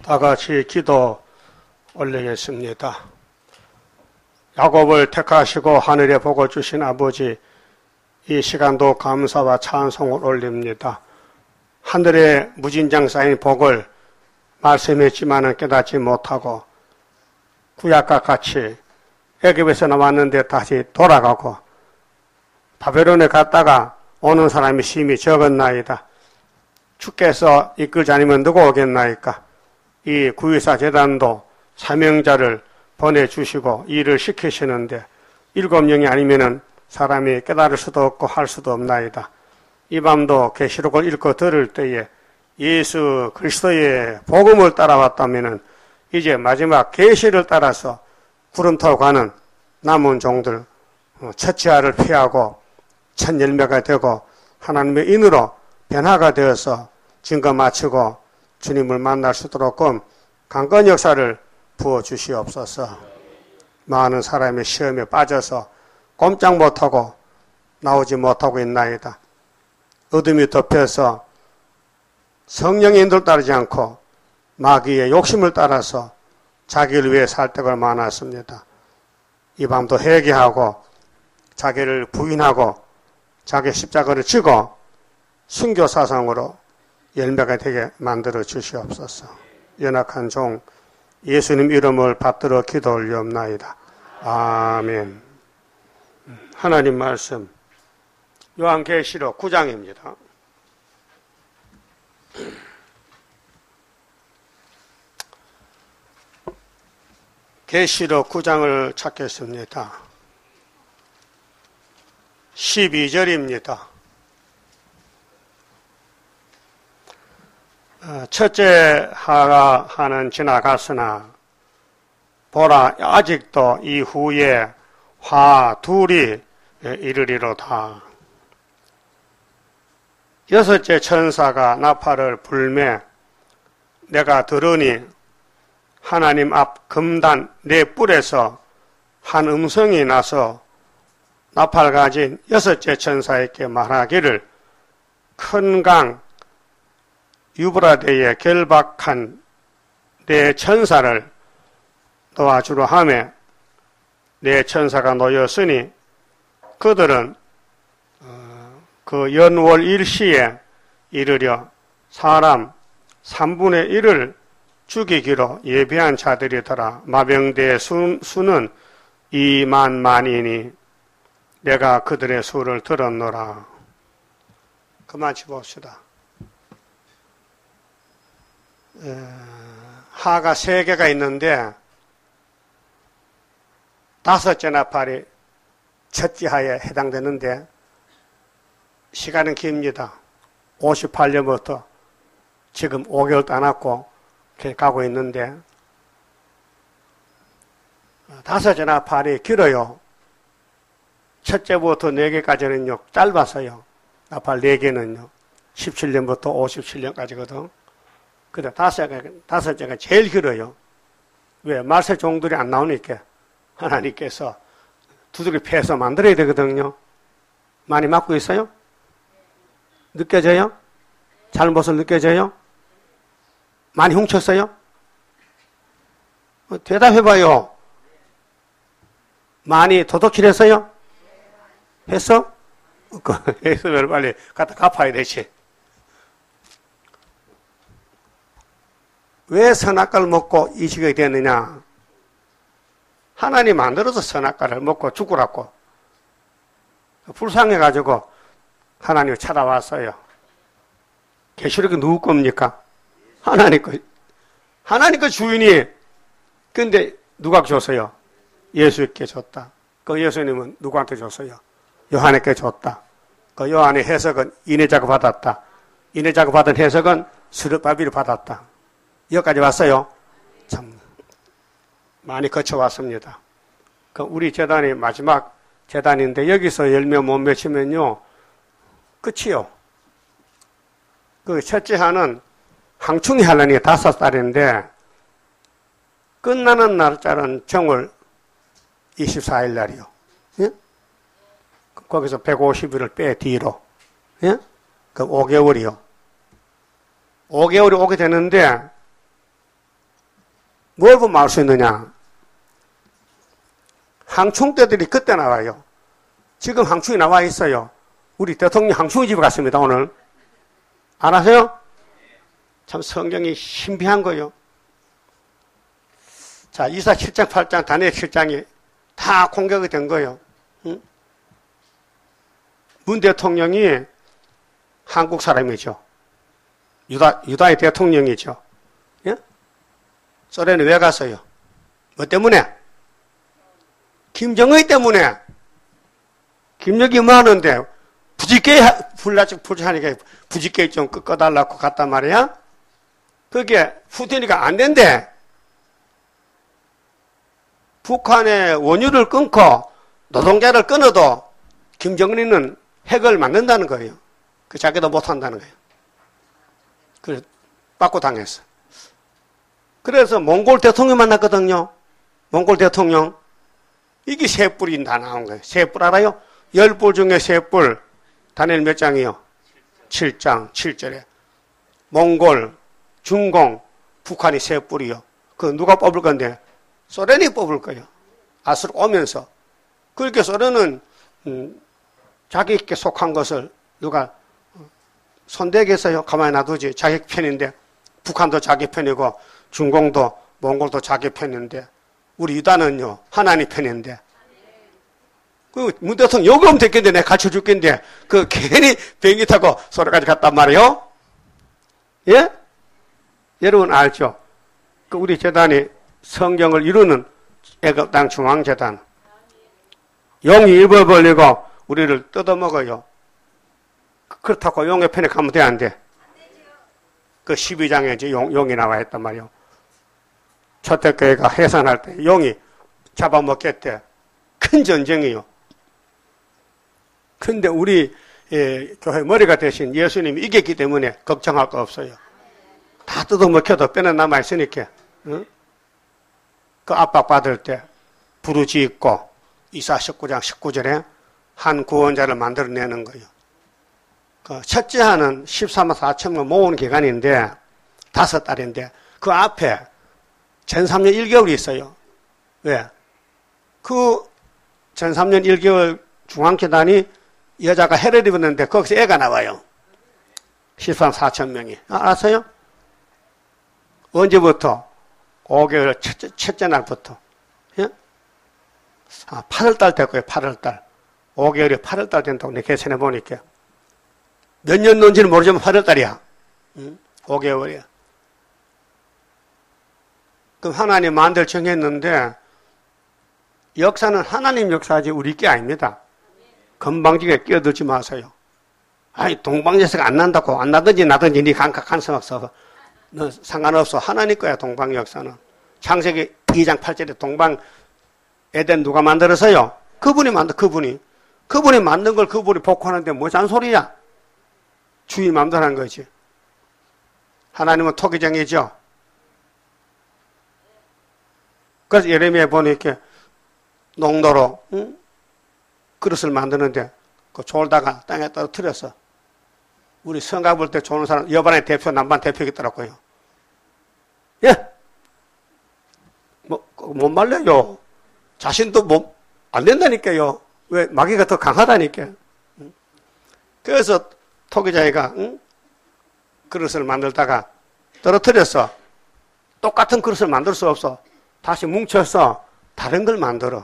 다 같이 기도 올리겠습니다. 야곱을 택하시고 하늘에 복을 주신 아버지, 이 시간도 감사와 찬송을 올립니다. 하늘에 무진장 쌓인 복을 말씀했지만은 깨닫지 못하고 구약과 같이 애굽에서 나왔는데 다시 돌아가고 바벨론에 갔다가 오는 사람이 심히 적었나이다. 주께서 이끌지 않으면 누가 오겠나이까. 이 구유사 재단도 사명자를 보내주시고 일을 시키시는데 7명이 아니면은 사람이 깨달을 수도 없고 할 수도 없나이다. 이 밤도 계시록을 읽고 들을 때에 예수 그리스도의 복음을 따라왔다면은 이제 마지막 계시를 따라서 구름 타고 가는 남은 종들 첫째아를 피하고 첫 열매가 되고 하나님의 인으로 변화가 되어서 증거 마치고 주님을 만날 수 있도록 강건 역사를 부어주시옵소서. 많은 사람의 시험에 빠져서 꼼짝 못하고 나오지 못하고 있나이다. 어둠이 덮여서 성령의 인도를 따르지 않고 마귀의 욕심을 따라서 자기를 위해 살 때가 많았습니다. 이 밤도 회개하고 자기를 부인하고 자기 십자가를 지고 순교사상으로 열매가 되게 만들어 주시옵소서. 연약한 종 예수님 이름을 받들어 기도 올리옵나이다. 아멘. 하나님 말씀 요한계시록 9장입니다. 계시록 9장을 찾겠습니다. 12절입니다. 첫째 하가 하는 지나갔으나 보라 아직도 이후에 화 둘이 이르리로다. 여섯째 천사가 나팔을 불매 내가 들으니 하나님 앞 금단 네 뿔에서 한 음성이 나서 나팔 가진 여섯째 천사에게 말하기를 큰 강 유브라데에 결박한 네 천사를 놓아주려 하며 네 천사가 놓였으니 그들은 그 연월 일시에 이르려 사람 3분의 1을 죽이기로 예비한 자들이더라. 마병대의 수는 2만만이니 내가 그들의 수를 들었노라. 그만 짚읍시다. 하가 3개가 있는데 5째 나팔이 첫째 하에 해당되는데 시간은 깁니다. 58년부터 지금 5개월도 안 왔고 이렇게 가고 있는데 5째 나팔이 길어요. 첫째부터 4개까지는요 짧아서요. 나팔 4개는요 17년부터 57년까지거든. 근데 5개가 제일 길어요. 왜? 말세 종들이 안 나오니까 하나님께서 두들겨 패서 만들어야 되거든요. 많이 맞고 있어요? 느껴져요? 잘못을 느껴져요? 많이 훔쳤어요? 대답해봐요. 많이 도둑질했어요? 했어? 했으면 빨리 갖다 갚아야 되지. 왜 선악과를 먹고 이 시기가 됐느냐? 하나님 만들어서 선악과를 먹고 죽으라고. 불쌍해가지고 하나님을 찾아왔어요. 계시록이 누구 겁니까? 하나님 거 주인이. 근데 누가 줬어요? 예수께 줬다. 그 예수님은 누구한테 줬어요? 요한에게 줬다. 그 요한의 해석은 인해자가 받았다. 인해자가 받은 해석은 스룹바빌이 받았다. 여기까지 왔어요. 참 많이 거쳐왔습니다. 그 우리 재단이 마지막 재단인데 여기서 열매 못 맺히면요 끝이요. 그 첫째 하는 항충이 하려니 5달인데 끝나는 날짜는 정월 24일 날이요. 예? 거기서 150일을 빼 뒤로. 예? 그 5개월이요. 5개월이 오게 되는데 뭘 보면 알 수 있느냐? 항충대들이 그때 나와요. 지금 항충이 나와 있어요. 우리 대통령 항충이 집에 갔습니다, 오늘. 안 아세요? 참 성경이 신비한 거예요. 자, 이사 7장, 8장, 다니엘 7장이 다 공격이 된 거예요. 응? 문 대통령이 한국 사람이죠. 유다의 대통령이죠. 예? 소련에 왜 갔어요? 뭐 때문에? 김정의 때문에. 김정이 뭐 하는데, 부지게, 불자하니까 부지게 좀 꺾어달라고 갔단 말이야? 그게 푸틴이가 안 된대. 북한의 원유를 끊고 노동자를 끊어도 김정은이는 핵을 만든다는 거예요. 그 자기도 못한다는 거예요. 그래서 받고 당했어. 그래서 몽골 대통령 만났거든요. 몽골 대통령. 이게 세 뿔이 다 나온 거예요. 세 뿔 알아요? 10뿔 중에 세 뿔. 다니엘 몇 장이요? 7장, 7절에. 몽골, 중공, 북한이 세 뿔이요. 그 누가 뽑을 건데? 소련이 뽑을 거예요. 아수르 오면서. 그렇게 소련은 자기에게 속한 것을 누가 손대겠어요? 가만히 놔두지. 자기 편인데 북한도 자기 편이고 중공도 몽골도 자기 편인데 우리 유다는요 하나님 편인데 그 문 대통령 여기 오면 됐겠는데 내가 가르쳐 줄겠는데 그 괜히 비행기 타고 소련까지 갔단 말이에요? 예? 여러분 알죠? 그 우리 재단이 성경을 이루는 애국당 중앙재단 용이 입을 벌리고 우리를 뜯어먹어요. 그렇다고 용의 편에 가면 돼, 안 돼? 그 12장에 이제 용이 나와 있단 말이에요. 초대교회가 해산할 때 용이 잡아먹겠대. 큰 전쟁이요. 근데 우리 교회 머리가 되신 예수님이 이겼기 때문에 걱정할 거 없어요. 다 뜯어먹혀도 뼈는 남아있으니까. 응? 그 압박받을 때 부르짖고 이사 19장 19절에 한 구원자를 만들어내는 거예요. 그 첫째 하는 14만 4천명 모으는 기간인데 5달인데 그 앞에 전3년 1개월이 있어요. 왜? 그 전3년 1개월 중앙재단이 여자가 해를 입었는데 거기서 애가 나와요. 14만 4천 명이. 알았어요? 언제부터? 5개월 첫째 날부터. 예? 8월달 됐고요. 8월달. 5개월이 8월달 된다고 내가 계산해 보니까. 몇 년 논지는 모르지만 8월달이야. 5개월이야. 그럼 하나님 만들 정했는데 역사는 하나님 역사지 우리 게 아닙니다. 건방지게 끼어들지 마세요. 아니 동방예사가 안 난다고 안 나든지 나든지 네 감각한 성 없어. 너 상관없어. 하나님 거야 동방 역사는. 창세기 2장 8절에 동방 에덴 누가 만들어서요? 그분이 그분이 만든 걸 그분이 복구하는데 뭐 잔소리야? 주인 마음대로 하는 거지. 하나님은 토기장이죠. 그래서 예레미야에 보니까 농도로 그릇을 만드는데 그 졸다가 땅에 떨어뜨렸어. 우리 성가 볼 때 좋은 사람 여반의 대표 남반 대표겠더라고요. 예? 못 말려요. 자신도 안 된다니까요. 왜? 마귀가 더 강하다니까. 그래서 토기자기가 그릇을 만들다가 떨어뜨렸어. 똑같은 그릇을 만들 수 없어. 다시 뭉쳐서 다른 걸 만들어.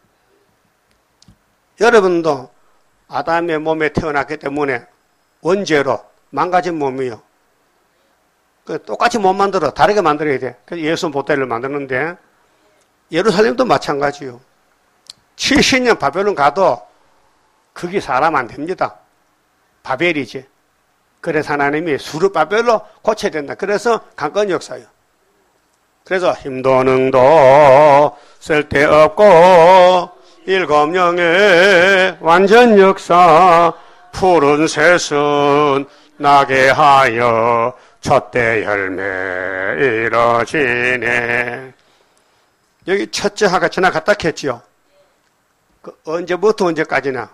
여러분도 아담의 몸에 태어났기 때문에 원죄로 망가진 몸이요. 똑같이 못 만들어. 다르게 만들어야 돼. 그래서 예수 보따리를 만드는데 예루살렘도 마찬가지요. 70년 바벨론 가도 그게 사람 안 됩니다. 바벨이지. 그래서 하나님이 수르바벨로 고쳐야 된다. 그래서 강건 역사요. 그래서 힘도 능도 쓸데없고 일곱 영의 완전 역사 푸른 새순 나게 하여 첫대 열매 이뤄지네. 여기 첫째 하가 지나갔다 했지요. 그 언제부터 언제까지나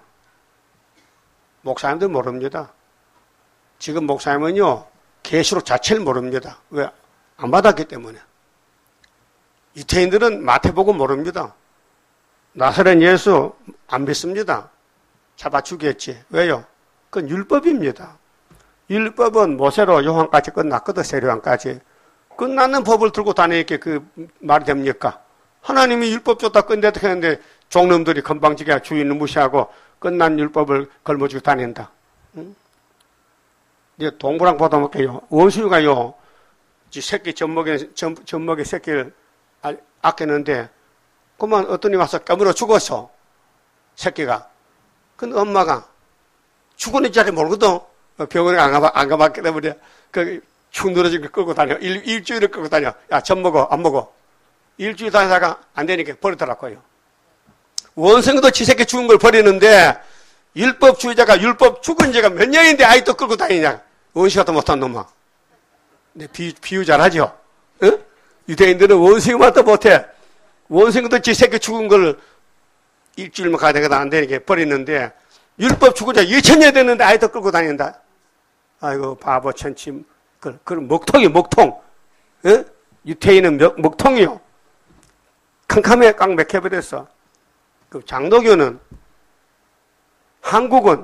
목사님들 모릅니다. 지금 목사님은요 계시록 자체를 모릅니다. 왜? 안 받았기 때문에. 유태인들은 마태복음 모릅니다. 나사렛 예수 안 믿습니다. 잡아 죽였지. 왜요? 그건 율법입니다. 율법은 모세로 요한까지 끝났거든. 세례요한까지. 끝나는 법을 들고 다니니까 그 말이 됩니까? 하나님이 율법 줬다 끝냈다 했는데 종놈들이 건방지게 주인을 무시하고 끝난 율법을 걸머쥐고 다닌다. 응? 이제 동부랑 보다 볼게요. 원수유가요, 새끼 젖먹이 새끼를 아꼈는데, 그만 어떤 이 와서 까물어 죽었어. 새끼가. 근데 엄마가 죽었는지 잘 모르거든. 병원에 안 가봤기 때문에, 축 늘어진 거 끌고 다녀. 일주일을 끌고 다녀. 야, 젖 먹어, 안 먹어. 일주일 다니다가 안 되니까 버리더라고요. 원성도 지 새끼 죽은 걸 버리는데, 율법주의자가 율법 죽은 지가 몇 년인데 아직도 끌고 다니냐. 원수가도 못한 놈아. 네, 비유 잘하죠? 응? 유대인들은 원수가도 못해. 원수도 지 새끼 죽은 걸 일주일만 가야 되거든. 안 되니까 버리는데, 율법 죽은 지 2000년 됐는데 아직도 끌고 다닌다. 아이고, 바보 천침. 그럼 먹통이 먹통. 응? 유태인은 먹통이요. 캄캄해 꽉 맥혀버렸어. 그 장로교는, 한국은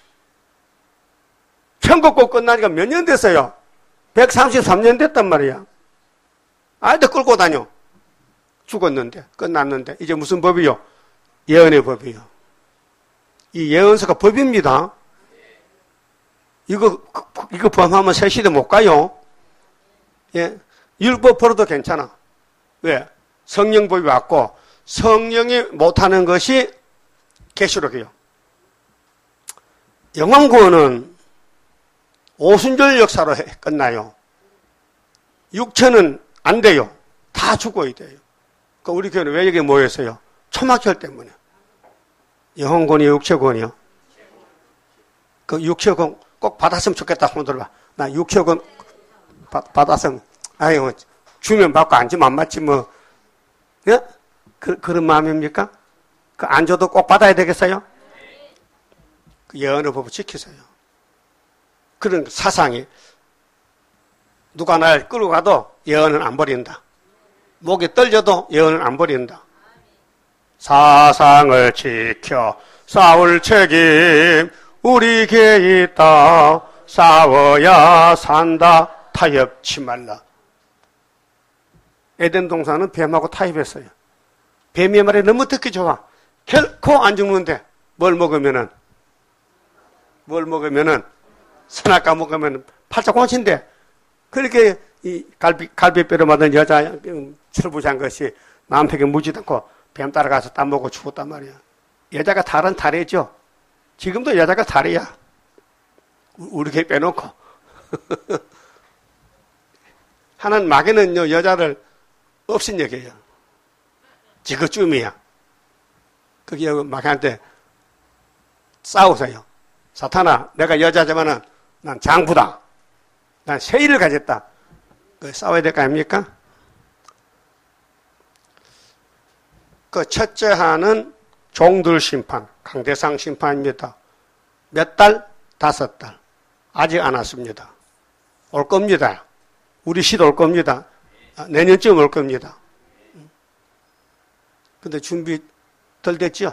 천국국 끝나니까 몇 년 됐어요? 133년 됐단 말이야. 아이들 끌고 다녀. 죽었는데, 끝났는데. 이제 무슨 법이요? 예언의 법이요. 이 예언서가 법입니다. 이거 범하면 새 시대 못 가요. 예. 율법 벌어도 괜찮아. 왜? 성령법이 왔고, 성령이 못하는 것이 계시록이요. 영왕구원은 오순절 역사로 끝나요. 육체는 안 돼요. 다 죽어야 돼요. 그러니까 우리 교회는 왜 여기 모였어요? 초막절 때문에. 영혼권이요, 육체권이요? 그 육체권 꼭 받았으면 좋겠다. 손 들어봐. 나 육체권 받았으면, 아유, 주면 받고 안 주면 안 맞지, 뭐. 예? 그런 마음입니까? 안 줘도 꼭 받아야 되겠어요? 그 예언의 법을 지키세요. 그런 사상이 누가 날 끌고 가도 예언은 안 버린다. 목이 떨려도 예언은 안 버린다. 사상을 지켜 싸울 책임 우리에게 있다. 싸워야 산다. 타협치 말라. 에덴 동산은 뱀하고 타협했어요. 뱀의 말이 너무 듣기 좋아. 결코 안 죽는데 뭘 먹으면은 선악과 먹으면 팔자공신데 그렇게 이 갈비뼈를 맞은 여자 철부장 것이 남편에게 묻지도 않고 뱀 따라가서 땀 먹고 죽었단 말이야. 여자가 탈은 탈이죠. 지금도 여자가 탈이야. 우리 개 빼놓고. 하나는 마귀는요 여자를 없인 여겨요. 지그쯤이야. 그게 마귀한테 싸우세요. 사탄아, 내가 여자지만은 난 장부다. 난 세일을 가졌다. 싸워야 될 거 아닙니까? 그 첫째 하는 종들 심판, 강대상 심판입니다. 몇 달? 5달. 아직 안 왔습니다. 올 겁니다. 우리 시도 올 겁니다. 내년쯤 올 겁니다. 근데 준비 덜 됐죠?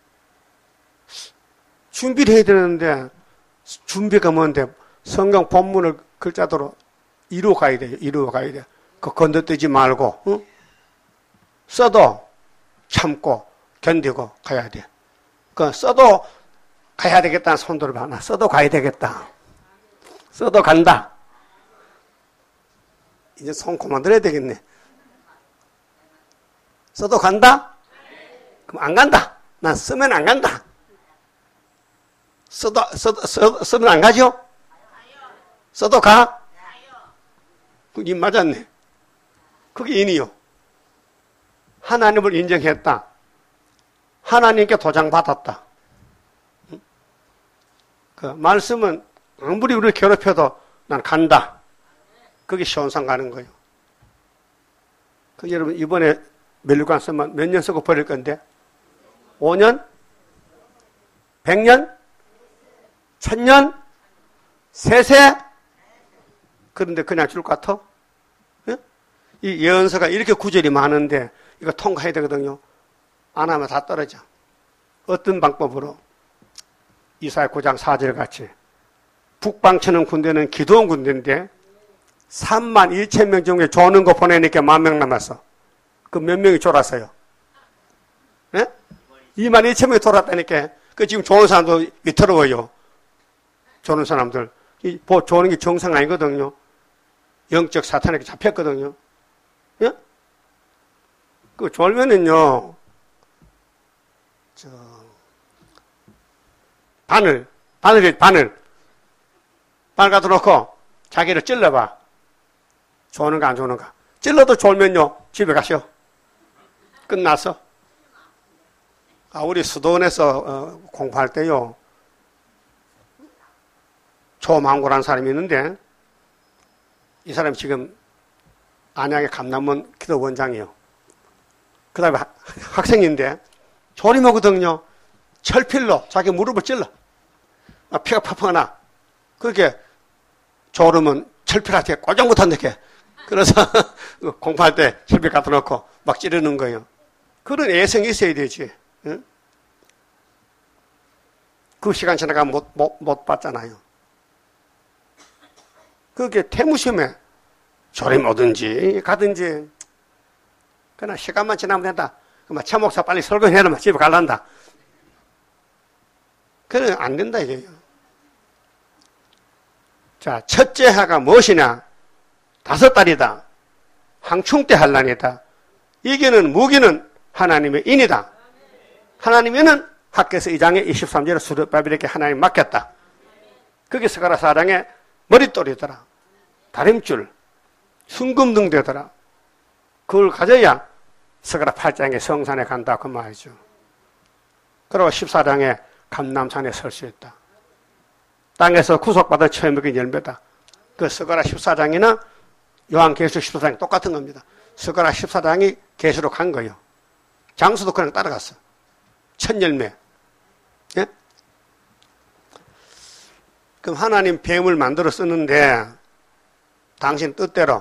준비를 해야 되는데 준비가 뭔데 성경 본문을 글자대로 이루어 가야 돼요. 이루어 가야 돼요. 그 건너뛰지 말고 응? 써도 참고 견디고 가야 돼. 그 써도 가야 되겠다는 손들을 봐나. 써도 가야 되겠다. 써도 간다. 이제 손 그만 들어야 되겠네. 써도 간다? 그럼 안 간다. 난 쓰면 안 간다. 쓰면 안 가죠? 써도 가? 그게 맞았네. 그게 인이요. 하나님을 인정했다. 하나님께 도장받았다. 그 말씀은 아무리 우리를 괴롭혀도 난 간다. 그게 시원상 가는 거예요. 그 여러분 이번에 멸류관 쓰면 몇 년 쓰고 버릴 건데? 5년? 100년? 1000년? 세세? 그런데 그냥 줄 것 같아? 예? 이 예언서가 이렇게 구절이 많은데 이거 통과해야 되거든요. 안 하면 다 떨어져. 어떤 방법으로? 이사야 9장 4절 같이 북방치는 군대는 기도원 군대인데 3만 2천 명 중에 조는 거 보내니까 10,000명 남았어. 그 몇 명이 졸았어요? 예? 2만 2천 명이 졸았다니까. 그 지금 조는 사람도 위태로워요. 조는 사람들. 조는 게 정상 아니거든요. 영적 사탄에게 잡혔거든요. 예? 그 졸면은요, 바늘 갖다 놓고 자기를 찔러봐. 좋은가 안 좋은가. 찔러도 졸면요, 집에 가셔. 끝났어. 우리 수도원에서 공부할 때요, 조망고라는 사람이 있는데, 이 사람이 지금 안양의 감남원 기도원장이에요. 그 다음에 학생인데, 졸이 오거든요. 철필로 자기 무릎을 찔러. 피가 팍팍 나. 그렇게 졸으면 철필한테 꼴장 못한다게. 그래서 공부할 때 철필 갖다 놓고 막 찌르는 거예요. 그런 애성이 있어야 되지. 응? 그 시간 지나가면 못 봤잖아요. 그게 태무심에 졸이 오든지 가든지 그러나 시간만 지나면 된다. 그러면 차 목사 빨리 설거지해놓으면 집에 갈란다. 그래 안 된다 이게요. 자, 첫째 해가 무엇이냐? 5달이다. 항충 때 환란이다. 이기는 무기는 하나님의 인이다. 하나님에는 학개서 2장의 23절에 수르바벨에게 하나님 맡겼다. 그게 스가랴 4장의 머릿돌이더라. 다림줄, 순금등 되더라. 그걸 가져야 스가랴 8장의 성산에 간다 그 말이죠. 그리고 14장에 감람산에 설 수 있다. 땅에서 구속받아 처음 먹은 열매다. 그 스가랴 14장이나 요한계시록 14장이 똑같은 겁니다. 스가랴 14장이 계시로 간 거예요. 장수도 그냥 따라갔어. 첫 열매. 예? 그럼 하나님 뱀을 만들어 쓰는데 당신 뜻대로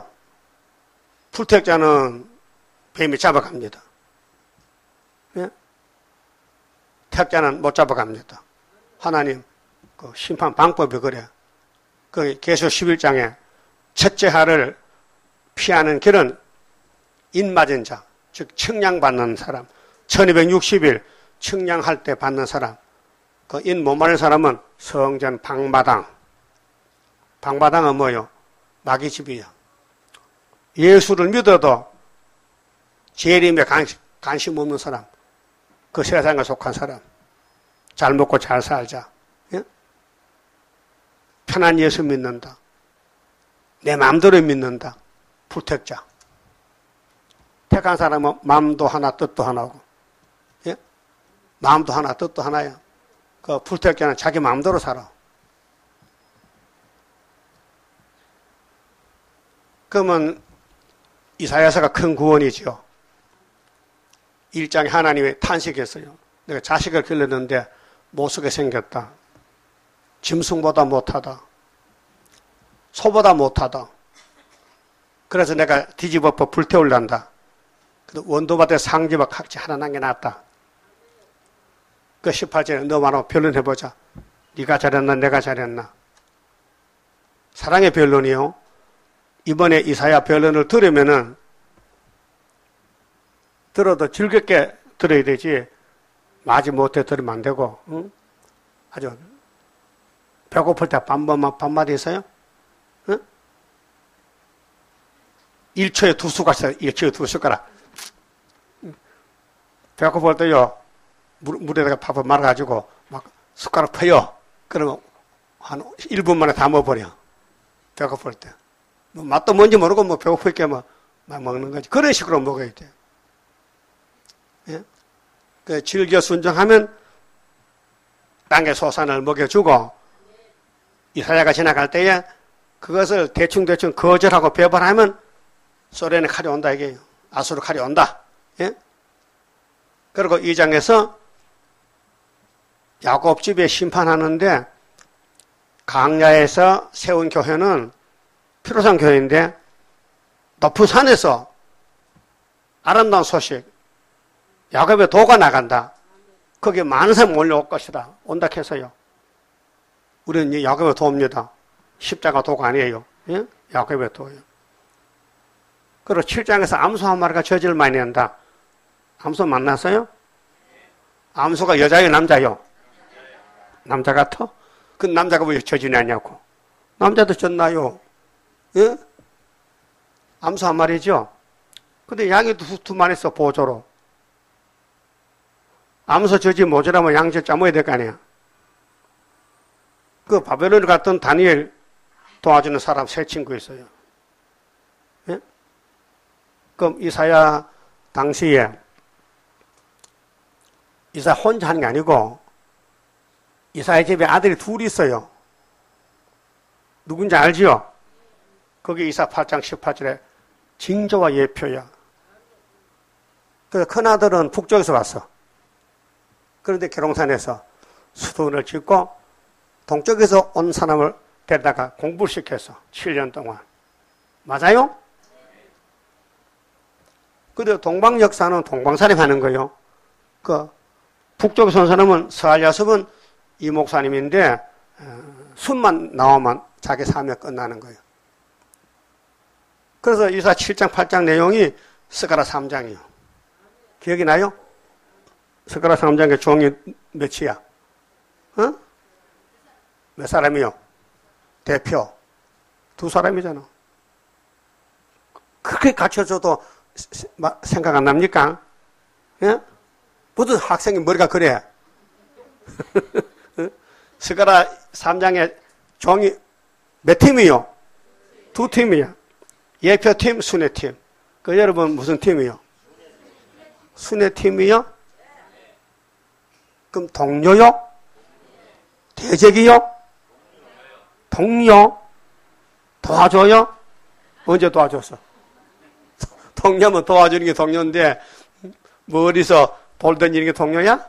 풀택자는 뱀이 잡아갑니다. 예? 택자는 못 잡아갑니다. 하나님 그 심판 방법이 그래. 그 계시록 11장에 첫째 하를 피하는 길은 인맞은 자, 즉 측량받는 사람, 1260일 측량할 때 받는 사람, 그 인 못 맞는 사람은 성전 방마당. 방마당은 뭐요? 마귀집이야. 예수를 믿어도 재림에 관심 없는 사람, 그 세상에 속한 사람, 잘 먹고 잘 살자. 예? 편한 예수 믿는다. 내 마음대로 믿는다. 불택자. 택한 사람은 마음도 하나 뜻도 하나고, 예? 마음도 하나 뜻도 하나야. 그 불택자는 자기 마음대로 살아. 그러면 이사야서가 큰 구원이죠. 1장에 하나님이 탄식했어요. 내가 자식을 길렀는데 못쓰게 생겼다. 짐승보다 못하다. 소보다 못하다. 그래서 내가 뒤집어 불태울란다. 원도밭에 상지와 각지 하나 남겨놨다. 그 18절에 너만하고 변론해보자. 네가 잘했나 내가 잘했나. 사랑의 변론이요. 이번에 이사야 변론을 들으면은 들어도 즐겁게 들어야 되지 마지 못해 들으면 안 되고, 응? 아주 배고플 때 반마디 있어요? 응? 1초에 2숟가락, 1초에 2숟가락. 배고플 때요, 물에다가 밥을 말아가지고 막 숟가락 퍼요. 그러면 한 1분 만에 다 먹어버려. 배고플 때. 뭐 맛도 뭔지 모르고 뭐 배고플 게 막 먹는 거지. 그런 식으로 먹어야 돼. 예? 그 즐겨 순종하면 땅의 소산을 먹여주고 이사야가 지나갈 때에 그것을 대충 거절하고 배반하면 소련의 칼이 온다 이게요. 아수르 칼이 온다. 예? 그리고 2장에서 야곱 집에 심판하는데 강야에서 세운 교회는 피로상 교회인데 높은 산에서 아름다운 소식, 야곱의 도가 나간다. 거기에 많은 사람이 몰려올 것이다. 온다 해서요. 우리는 야곱의 도입니다. 십자가 도가 아니에요. 예? 야곱의 도예요. 그리고 7장에서 암소 한 마리가 저지를 많이 낸다. 암소 만났어요? 암소가 여자예요, 남자요? 남자 같아? 그 남자가 왜 저지냐냐고. 남자도 졌나요? 예? 암소 한 마리죠? 근데 양이 두 마리 있어, 보조로. 암소 저지 모자라면 양저 짜모야 될 거 아니야. 그 바벨론에 갔던 다니엘 도와주는 사람 세 친구 있어요. 예? 그럼 이사야 당시에 이사야 혼자 하는 게 아니고 이사야 집에 아들이 둘이 있어요. 누군지 알지요? 거기 이사야 8장 18절에 징조와 예표야. 그래서 큰아들은 북쪽에서 왔어. 그런데 계룡산에서 수도원을 짓고 동쪽에서 온 사람을 데려다가 공부를 시켰어. 7년 동안. 맞아요? 근데 동방역사는 동방사님 하는 거예요. 그 북쪽에서 온 사람은 서알야습은 이 목사님인데 순만 나오면 자기 사명 끝나는 거예요. 그래서 이사 7장 8장 내용이 스가랴 3장이요. 기억이 나요? 스가랴 3장의 종이 몇이야? 어? 몇 사람이요? 대표. 두 사람이잖아. 그렇게 갖춰줘도 생각 안 납니까? 예? 무슨 학생이 머리가 그래? 스가랴 3장의 종이 몇 팀이요? 두 팀이야. 예표팀, 순회팀. 그 여러분 무슨 팀이요? 순회팀이요? 그럼 동료요? 대적이요? 동료? 도와줘요? 언제 도와줬어? 동료면 도와주는 게 동료인데 머리서 돌 던지는 게 동료야?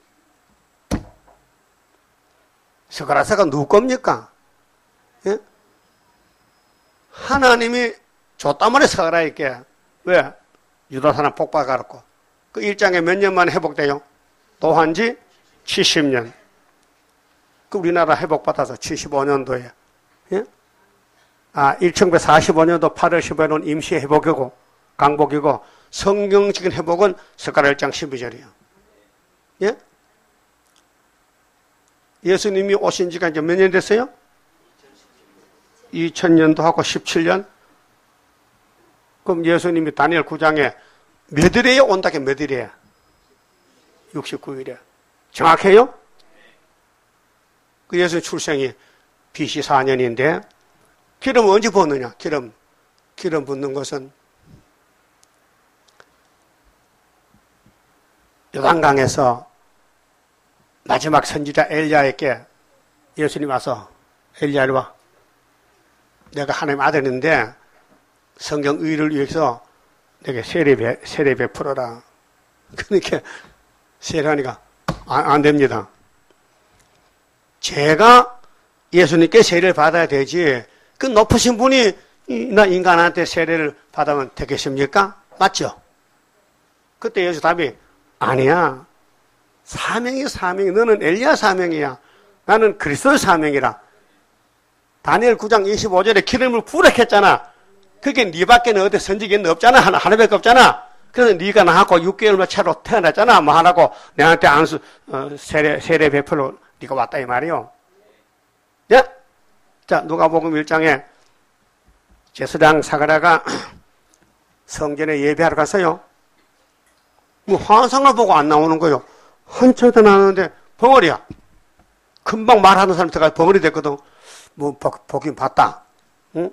스가랴서가 누구 겁니까? 예? 하나님이 줬단 말이에요, 스가랴에게. 왜? 유다 사람 복박하라고. 그 1장에 몇 년 만에 회복돼요? 도한 지 70년. 그 우리나라 회복받아서 75년도에. 예? 1945년도 8월 15일은 임시 회복이고, 강복이고, 성경적인 회복은 스가랴 1장 12절이에요. 예? 예수님이 오신 지가 이제 몇 년 됐어요? 2000년도 하고 17년? 그럼 예수님이 다니엘 9장에 몇 일이에요? 온다게 몇 일이에요? 69일에. 정확해요? 그 예수님 출생이 BC 4년인데, 기름 언제 붓느냐? 기름 붓는 것은 요단강에서 마지막 선지자 엘리야에게 예수님 와서 엘리야 이리 와. 내가 하나님 아들인데 성경 의를 위해서 내게 세례 베풀어라. 그러니까 세례하니까 안 됩니다. 제가 예수님께 세례를 받아야 되지 그 높으신 분이 나 인간한테 세례를 받으면 되겠습니까? 맞죠? 그때 예수 답이 아니야. 사명이 너는 엘리야 사명이야. 나는 그리스도의 사명이라. 다니엘 9장 25절에 기름을 부으라 했잖아. 그게 네 밖에는 어디 선지기는 없잖아. 하나밖에 없잖아. 그래서 네가 나하고 6개월만 차로 태어났잖아. 뭐 하라고 내한테 안수 세례 베풀러 네가 왔다 이 말이요. 예? 자, 누가복음 1장에 제사장 사가랴가 성전에 예배하러 갔어요. 뭐 환상을 보고 안 나오는 거요. 한참 더 나오는데 벙어리야. 금방 말하는 사람 들어가 벙어리 됐거든. 뭐 보긴 봤다. 응?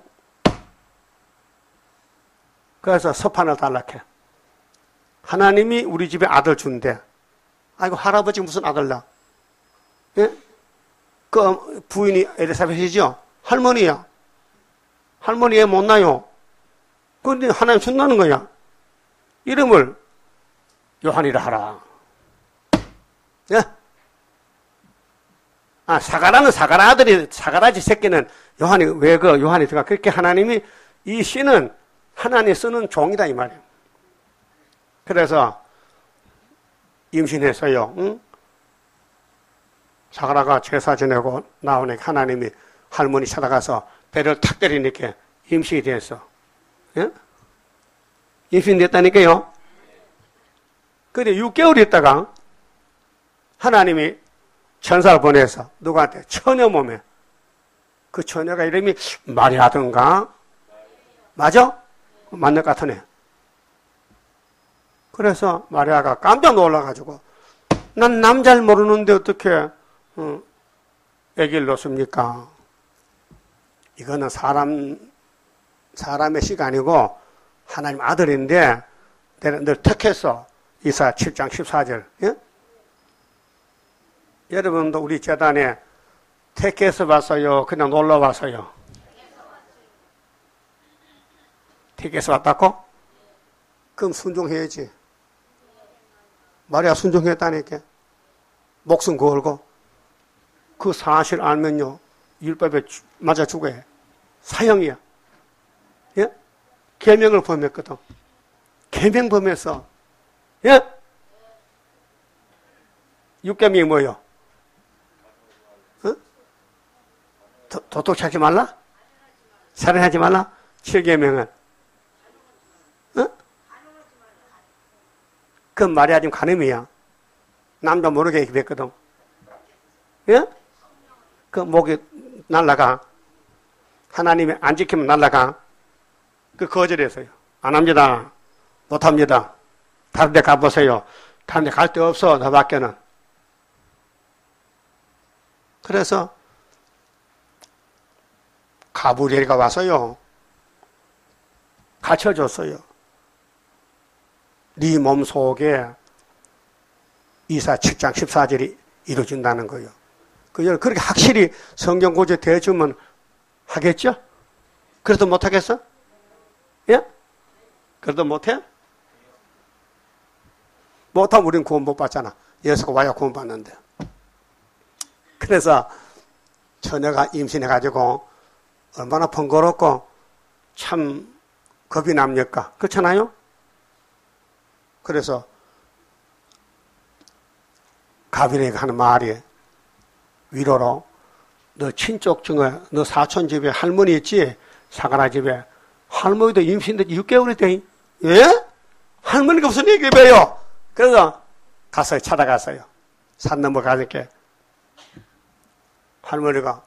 그래서 서판을 달라해. 하나님이 우리 집에 아들 준대. 아이고 할아버지 무슨 아들 나? 예? 그 부인이 엘리사벳이죠. 할머니야. 할머니 애 못 나요. 그런데 하나님 준다는 거야. 이름을 요한이라 하라. 예? 사가라는 사가라 아들이, 사가라지 새끼는 요한이, 왜 요한이 들어가? 그렇게 하나님이 이 씨는 하나님 쓰는 종이다 이 말이에요. 그래서 임신했어요. 응? 사라가 제사 지내고 나오니까 하나님이 할머니 찾아가서 배를 탁 때리니까 임신이 됐어. 예? 임신됐다니까요. 근데 6개월 있다가 하나님이 천사를 보내서 누구한테? 처녀 몸에. 그 처녀가 이름이 마리아던가? 맞아? 맞는 것 같으네. 그래서 마리아가 깜짝 놀라가지고 난 남자를 모르는데 어떻게 아기를 낳습니까? 이거는 사람의 시간이고 하나님 아들인데 내가 늘 택했어. 이사 7장 14절. 예? 여러분도 우리 재단에 택해서 왔어요? 그냥 놀러 왔어요? 택해서 왔다고? 그럼 순종해야지. 마리아 순종했다니까. 목숨 걸고. 그 사실 알면요. 율법에 맞아 죽어야 해. 사형이야. 예? 계명을 범했거든. 계명 범했어. 예? 6계명이 뭐예요? 도둑 찾지 말라? 살인하지 말라? 7계명은? 그건 마리아 지금 간음이야. 남자 모르게 얘기 했거든. 예? 그 목이 날라가. 하나님이 안 지키면 날라가. 그 거절했어요. 안 합니다. 못 합니다. 다른 데 가보세요. 다른 데 갈 데 없어. 너밖에는. 그래서 가브리엘가 와서요. 가르쳐줬어요. 네 몸속에 이사 7장 14절이 이루어진다는 거예요. 그렇게 확실히 성경 구절 대주면 하겠죠? 그래도 못하겠어? 예? 그래도 못해? 못하면 우린 구원 못 받잖아. 예수가 와야 구원 받는데. 그래서 처녀가 임신해가지고 얼마나 번거롭고 참 겁이 납니까? 그렇잖아요? 그래서 가브리엘이 하는 말이 위로로 너 친족 중에 너 사촌 집에 할머니 있지? 사가라 집에 할머니도 임신된 지 6개월이 돼. 예? 할머니가 무슨 얘기를 해요? 그래서 가서 찾아갔어요. 산 넘어가니까 할머니가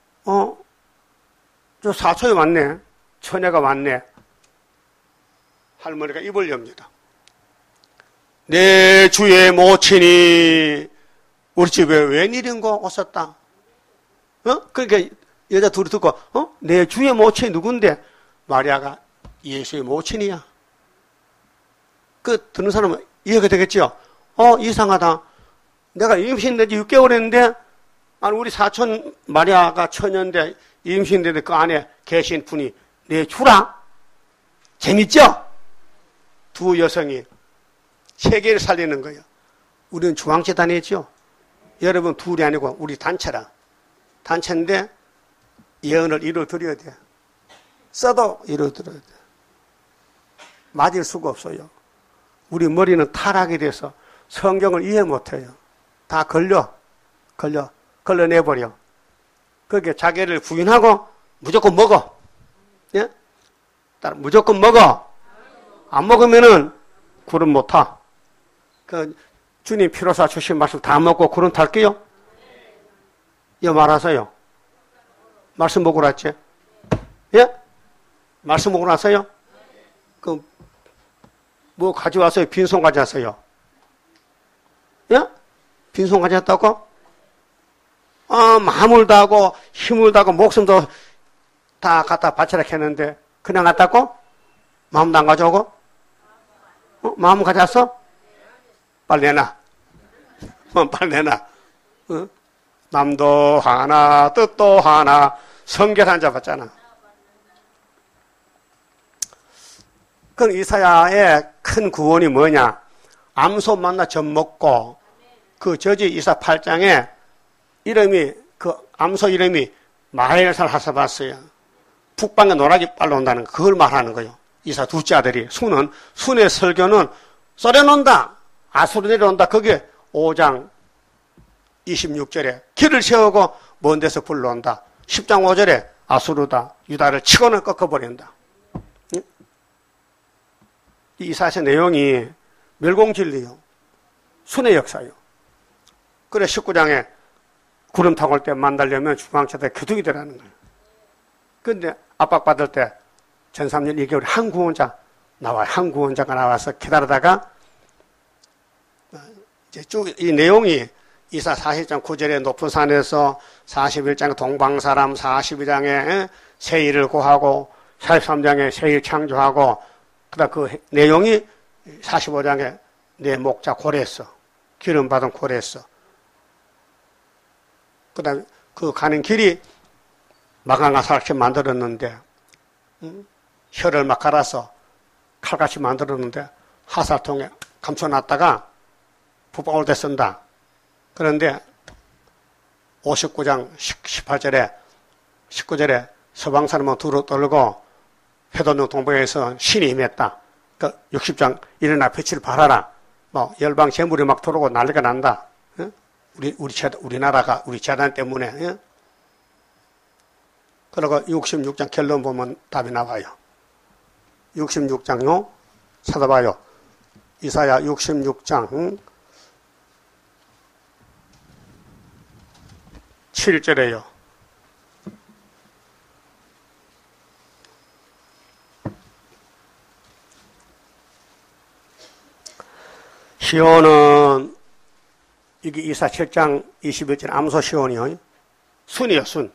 저 사촌이 왔네. 처녀가 왔네. 할머니가 입을 엽니다. 내 주의 모친이 우리 집에 웬일인고 오셨다. 그러니까 여자 둘이 듣고 내 주의 모친이 누군데? 마리아가 예수의 모친이야. 그 듣는 사람은 이해가 되겠죠? 이상하다. 내가 임신된 지 6개월 했는데 아니 우리 사촌 마리아가 처녀인데 임신되는데 그 안에 계신 분이 내 주라? 재밌죠? 두 여성이 세계를 살리는 거예요. 우리는 중앙재단이죠. 여러분 둘이 아니고 우리 단체라. 단체인데 예언을 이루어드려야 돼. 써도 이루어드려야 돼. 맞을 수가 없어요. 우리 머리는 타락이 돼서 성경을 이해 못해요. 다 걸러내버려. 그렇게 자기를 부인하고 무조건 먹어. 예? 무조건 먹어. 안 먹으면은 구름 못 타. 주님 피로사 주신 말씀 다 먹고 구름 탈게요? 이거 말하세요. 말씀 먹으러 왔지? 예? 말씀 먹으러 왔어요? 뭐 가져왔어요? 빈손 가져왔어요? 예? 빈손 가져왔다고? 마음을 다하고 힘을 다하고 목숨도 다 갖다 바치라 했는데 그냥 갔다고? 마음도 안 가져오고? 마음 가져왔어? 빨리 내놔. 빨리 내놔. 맘도 하나, 뜻도 하나, 성결 한 잡았잖아. 그럼 이사야의 큰 구원이 뭐냐? 암소 만나 젖 먹고, 그 저지 이사 8장에 이름이, 그 암소 이름이 마헬살 하사바스야. 북방에 노랗게 빨려온다는 거, 그걸 말하는 거예요. 이사 둘째 아들이 순의 설교는 썰어놓는다. 아수로 내려온다. 그게 5장 26절에 길을 세우고 먼 데서 불러온다. 10장 5절에 아수르다. 유다를 치고는 꺾어버린다. 이 이사야의 내용이 멸공진리요. 순의 역사요. 그래 19장에 구름 타고 올 때 만나려면 중앙차대 교통이 되라는 거예요. 그런데 압박받을 때 전 3년 2개월에 한 구원자 나와요. 한 구원자가 나와서 기다리다가 이제 쭉 이 내용이 이사 40장 9절에 높은 산에서 41장에 동방사람 42장에 세일을 고하고 43장에 세일 창조하고 그다음 그 내용이 45장에 내 목자 고레했어. 기름 받은 고레했어. 그다음 그 가는 길이 마강아살같이 만들었는데 혀를 막 갈아서 칼같이 만들었는데 하사통에 감춰놨다가 부방울 때 쓴다. 그런데 59장 19절에 서방 사람은 두루 떨고 회도는 동방에서 신이 임했다. 그 60장 일어나 빛을 발하라. 뭐 열방 재물이 막 들어오고 난리가 난다. 우리나라가 우리 재단 때문에. 그리고 66장 결론 보면 답이 나와요. 66장요. 찾아봐요. 이사야 66장 7절에요. 시온은 이게 이사 7장 21절 암소 시온이요. 순이요, 순.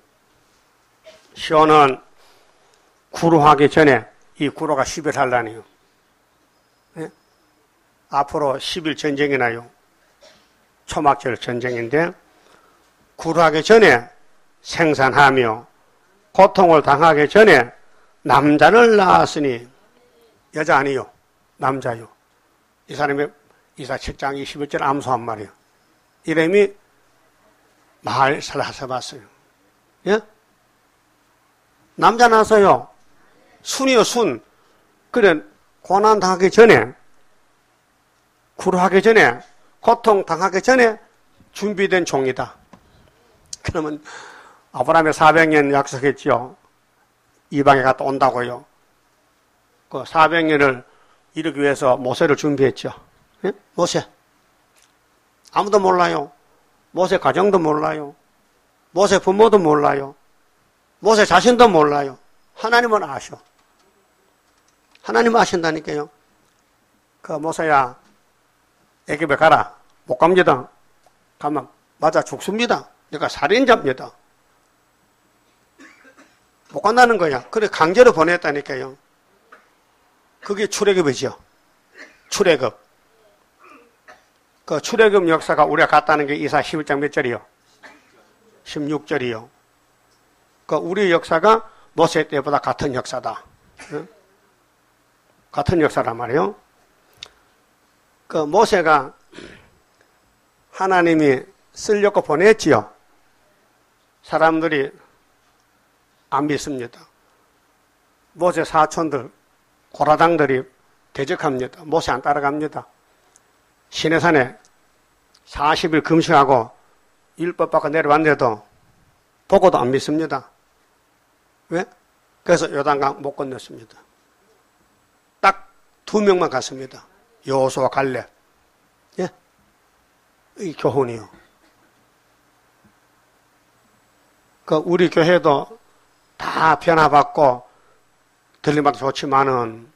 시온은 구루하기 전에 이 구루가 10일 할란이요. 네? 앞으로 10일 전쟁이 나요. 초막절 전쟁인데 구루하기 전에 생산하며 고통을 당하기 전에 남자를 낳았으니 여자 아니요. 남자요. 이 사람이 이사 7장 21절 암소한 말이요. 이름이 마할살하사바스요. 예? 남자 낳았어요. 순이요, 순. 그래, 고난 당하기 전에, 구루하기 전에, 고통 당하기 전에 준비된 종이다. 그러면 아브라함이 400년 약속했죠. 이방에 갔다 온다고요. 그 400년을 이루기 위해서 모세를 준비했죠. 예? 모세. 아무도 몰라요. 모세 가정도 몰라요. 모세 부모도 몰라요. 모세 자신도 몰라요. 하나님은 아셔. 하나님 아신다니까요. 그 모세야, 애굽에 가라. 못 갑니다. 가면 맞아 죽습니다. 내가 살인자입니다. 못 간다는 거야. 그래 강제로 보냈다니까요. 그게 출애굽이죠. 출애굽. 그 출애굽 역사가 우리가 갔다는 게 이사 11장 몇 절이요? 16절이요. 그 우리 역사가 모세 때보다 같은 역사다. 응? 같은 역사란 말이에요. 그 모세가 하나님이 쓰려고 보냈지요. 사람들이 안 믿습니다. 모세 사촌들, 고라당들이 대적합니다. 모세 안 따라갑니다. 시내산에 40일 금식하고 율법 받고 내려왔는데도 보고도 안 믿습니다. 왜? 그래서 요단강 못 건넜습니다. 딱 2명만 갔습니다. 여호수아 갈렙. 예? 이 교훈이요. 그 우리 교회도 다 변화받고 들림받아 좋지만은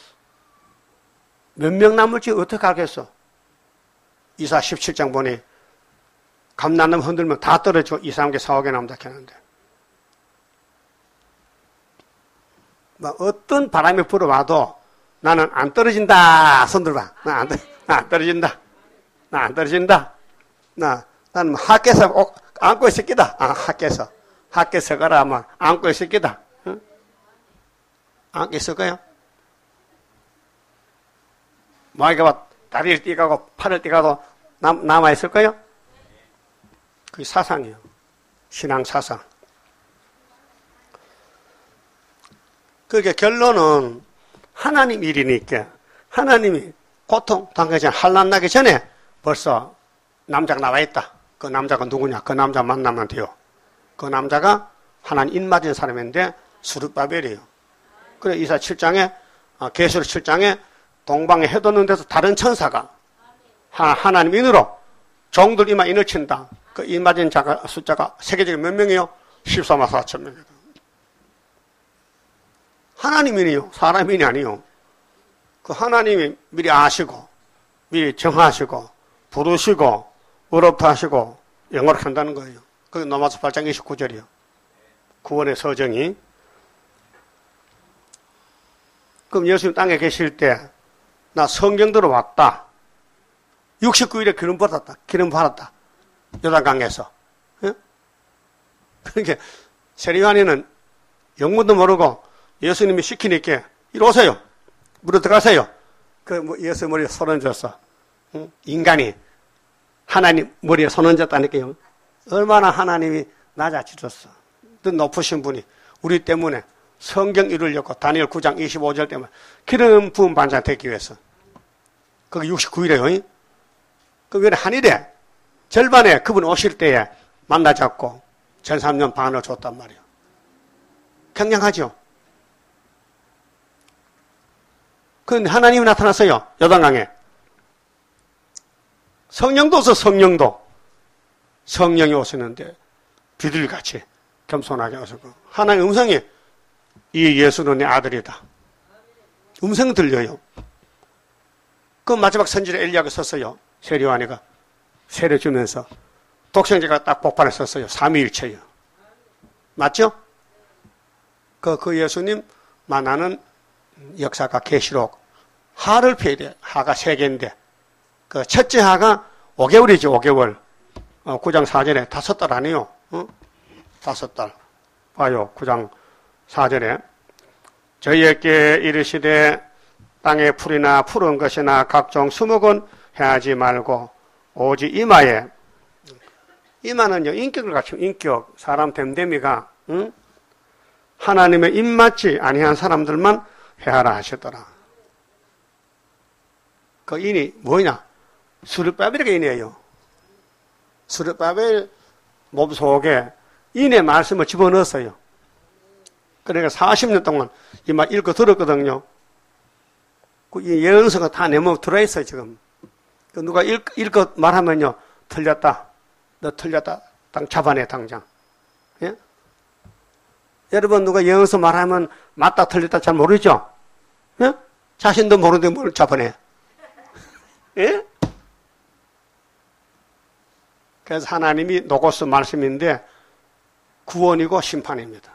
몇 명 남을지 어떻게 알겠어? 이사 17장 보니 감나무 흔들면 다 떨어져 2, 3개, 4개 남다 했는데 뭐 어떤 바람이 불어와도 나는 안 떨어진다. 손들봐. 나 안 떨어진다. 나 안 떨어진다. 나는 학교에서 안고 있을 기다. 학교에서 가라 아마 안고 있을 기다. 응? 안고 있을 거요? 뭐 이게 막 다리를 띠가고 팔을 띠가도 남아 있을 거요? 그게 사상이에요. 신앙 사상. 그게 결론은 하나님 일이니까 하나님이 고통 당하기 전에 환난 나기 전에 벌써 남자가 나와 있다. 그 남자가 누구냐? 그 남자 만나면 돼요. 그 남자가 하나님 입맞은 사람인데 스룹바벨이에요. 그래 이사 7장에 계시록 7장에 동방에 해돋는 데서 다른 천사가 하나님 인으로 종들 이마 인을 친다. 그 입맞은 자가 숫자가 세계적으로 몇 명이에요? 14만 4천 명이다. 하나님이요. 사람인이 아니요. 그 하나님이 미리 아시고 미리 정하시고 부르시고 의롭하시고 영어로 한다는 거예요. 그게 로마서 8장 29절이요. 구원의 서정이. 그럼 예수님 땅에 계실 때 나 성경 들어왔다. 69일에 기름 받았다. 요단강에서. 예? 그러니까 세리요한이는 영문도 모르고 예수님이 시키니까 이리 오세요. 물에 들어가세요. 예수 머리에 손 얹었어. 응? 인간이 하나님 머리에 손 얹었다니까요. 얼마나 하나님이 낮아지셨어. 또 높으신 분이 우리 때문에 성경 이루려고 다니엘 9장 25절 때문에 기름 부은 반찬 되기 위해서. 그게 69일에요. 그 한일에 절반에 그분 오실 때에 만나잡고 전 3년 반을 줬단 말이에요. 굉장하죠. 그런데 하나님이 나타났어요. 요단강에. 성령도 없어. 성령이 오시는데 비둘기같이 겸손하게 오시고 하나님의 음성이 이 예수는 내 아들이다. 음성 들려요. 그 마지막 선지자 엘리야가 썼어요. 세리요한이가 세례 주면서 독생자가 딱 복판에 썼어요. 삼위일체요. 맞죠? 그 예수님 만나는 역사가 계시록 하를 피해야 돼. 하가 3개인데 그 첫째 하가 5개월이죠. 5개월. 9장 4절에 5달 아니에요. 5달. 봐요. 9장 4절에 저희에게 이르시되 땅의 풀이나 푸른 것이나 각종 수목은 해하지 말고 오직 이마에 이마는요 인격을 갖춘 인격 사람 됨됨이가 하나님의 입맞지 아니한 사람들만 해하라 하시더라. 그 인이 뭐냐? 스룹바벨이가 인이에요. 스룹바벨 몸속에 인의 말씀을 집어넣었어요. 그러니까 40년 동안 이마 읽고 들었거든요. 이 예언서가 다 내 몸에 들어있어요, 지금. 누가 읽고 말하면요, 틀렸다. 너 틀렸다. 잡아내, 당장. 예? 여러분, 누가 예언서 말하면 맞다, 틀렸다 잘 모르죠? 예? 자신도 모르는데 뭘 잡아내. 예? 그래서 하나님이 노고스 말씀인데 구원이고 심판입니다.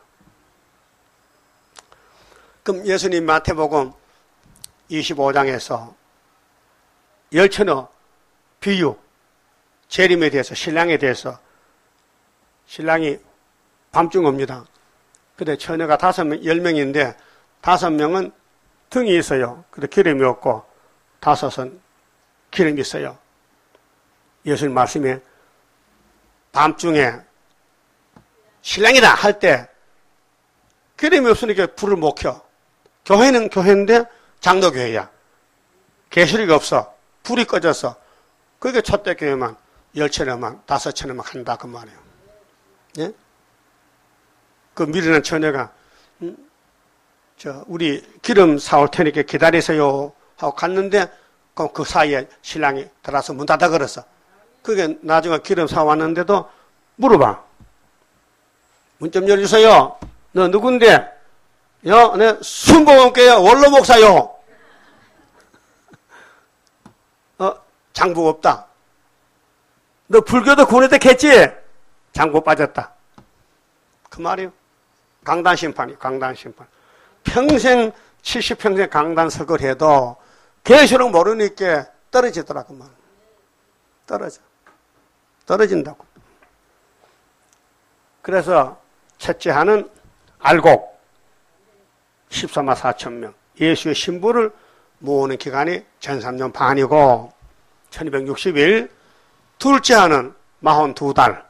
그럼 예수님 마태복음 25장에서 열처녀 비유, 재림에 대해서, 신랑에 대해서, 신랑이 밤중 옵니다. 근데 처녀가 10명인데 5명은 등이 있어요. 근데 기름이 없고 5은 기름이 있어요. 예수님 말씀에 밤중에 신랑이다 할 때 기름이 없으니까 불을 못 켜. 교회는 교회인데 장로교회야. 계시리가 없어. 불이 꺼졌어. 그게 초대교회만 10처녀만 5처녀만 한다 그 말이에요. 예? 그 미련한 처녀가 우리 기름 사올 테니까 기다리세요 하고 갔는데 그 사이에 신랑이 들어와서 문 닫아 걸었어. 그게 나중에 기름 사왔는데도 물어봐. 문 좀 열어주세요. 너 누군데? 네, 순복음교회 원로 목사요. 장부 없다. 너 불교도 군에대했지? 장부 빠졌다. 그 말이요. 강단심판이요. 강단심판. 평생 70평생 강단석을 해도 계시록 모르니까 떨어지더라 그 말. 떨어진다고. 그래서 첫째 하는 알곡 14만 4천 명 예수의 신부를 모으는 기간이 13년 반이고 1260일 둘째 하는 42달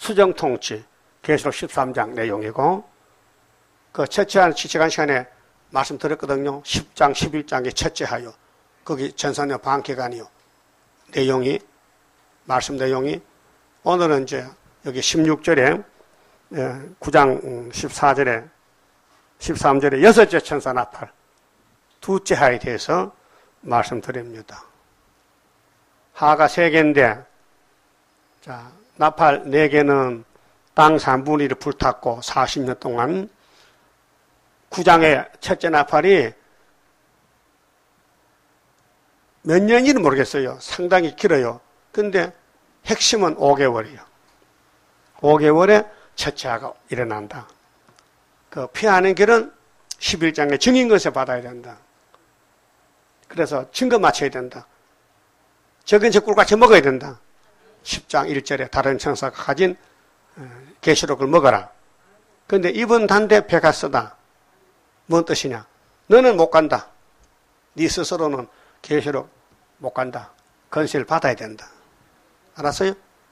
수정통치 계시록 13장 내용이고 그 첫째 하는 지체간 시간에 말씀드렸거든요. 10장, 11장의 첫째 하요. 거기 전산의 반기간이요. 내용이, 말씀 내용이. 오늘은 이제 여기 16절에, 9장 14절에, 13절에 여섯째 천사 나팔, 두째 하에 대해서 말씀드립니다. 하가 3개인데, 자, 나팔 4개는 땅 3분의 1을 불탔고 40년 동안 9장의 첫째 나팔이 몇 년인지 모르겠어요. 상당히 길어요. 근데 핵심은 5개월이에요. 5개월에 첫째 하가 일어난다. 그 피하는 길은 11장에 증인 것에 받아야 된다. 그래서 증거 맞춰야 된다. 적은 제 꿀같이 먹어야 된다. 10장 1절에 다른 천사가 가진 계시록을 먹어라. 그런데 입은 단데 배가 쓰다. 뭔 뜻이냐? 너는 못 간다. 네 스스로는 계시록 못 간다. 건세를 받아야 된다. 알았어요?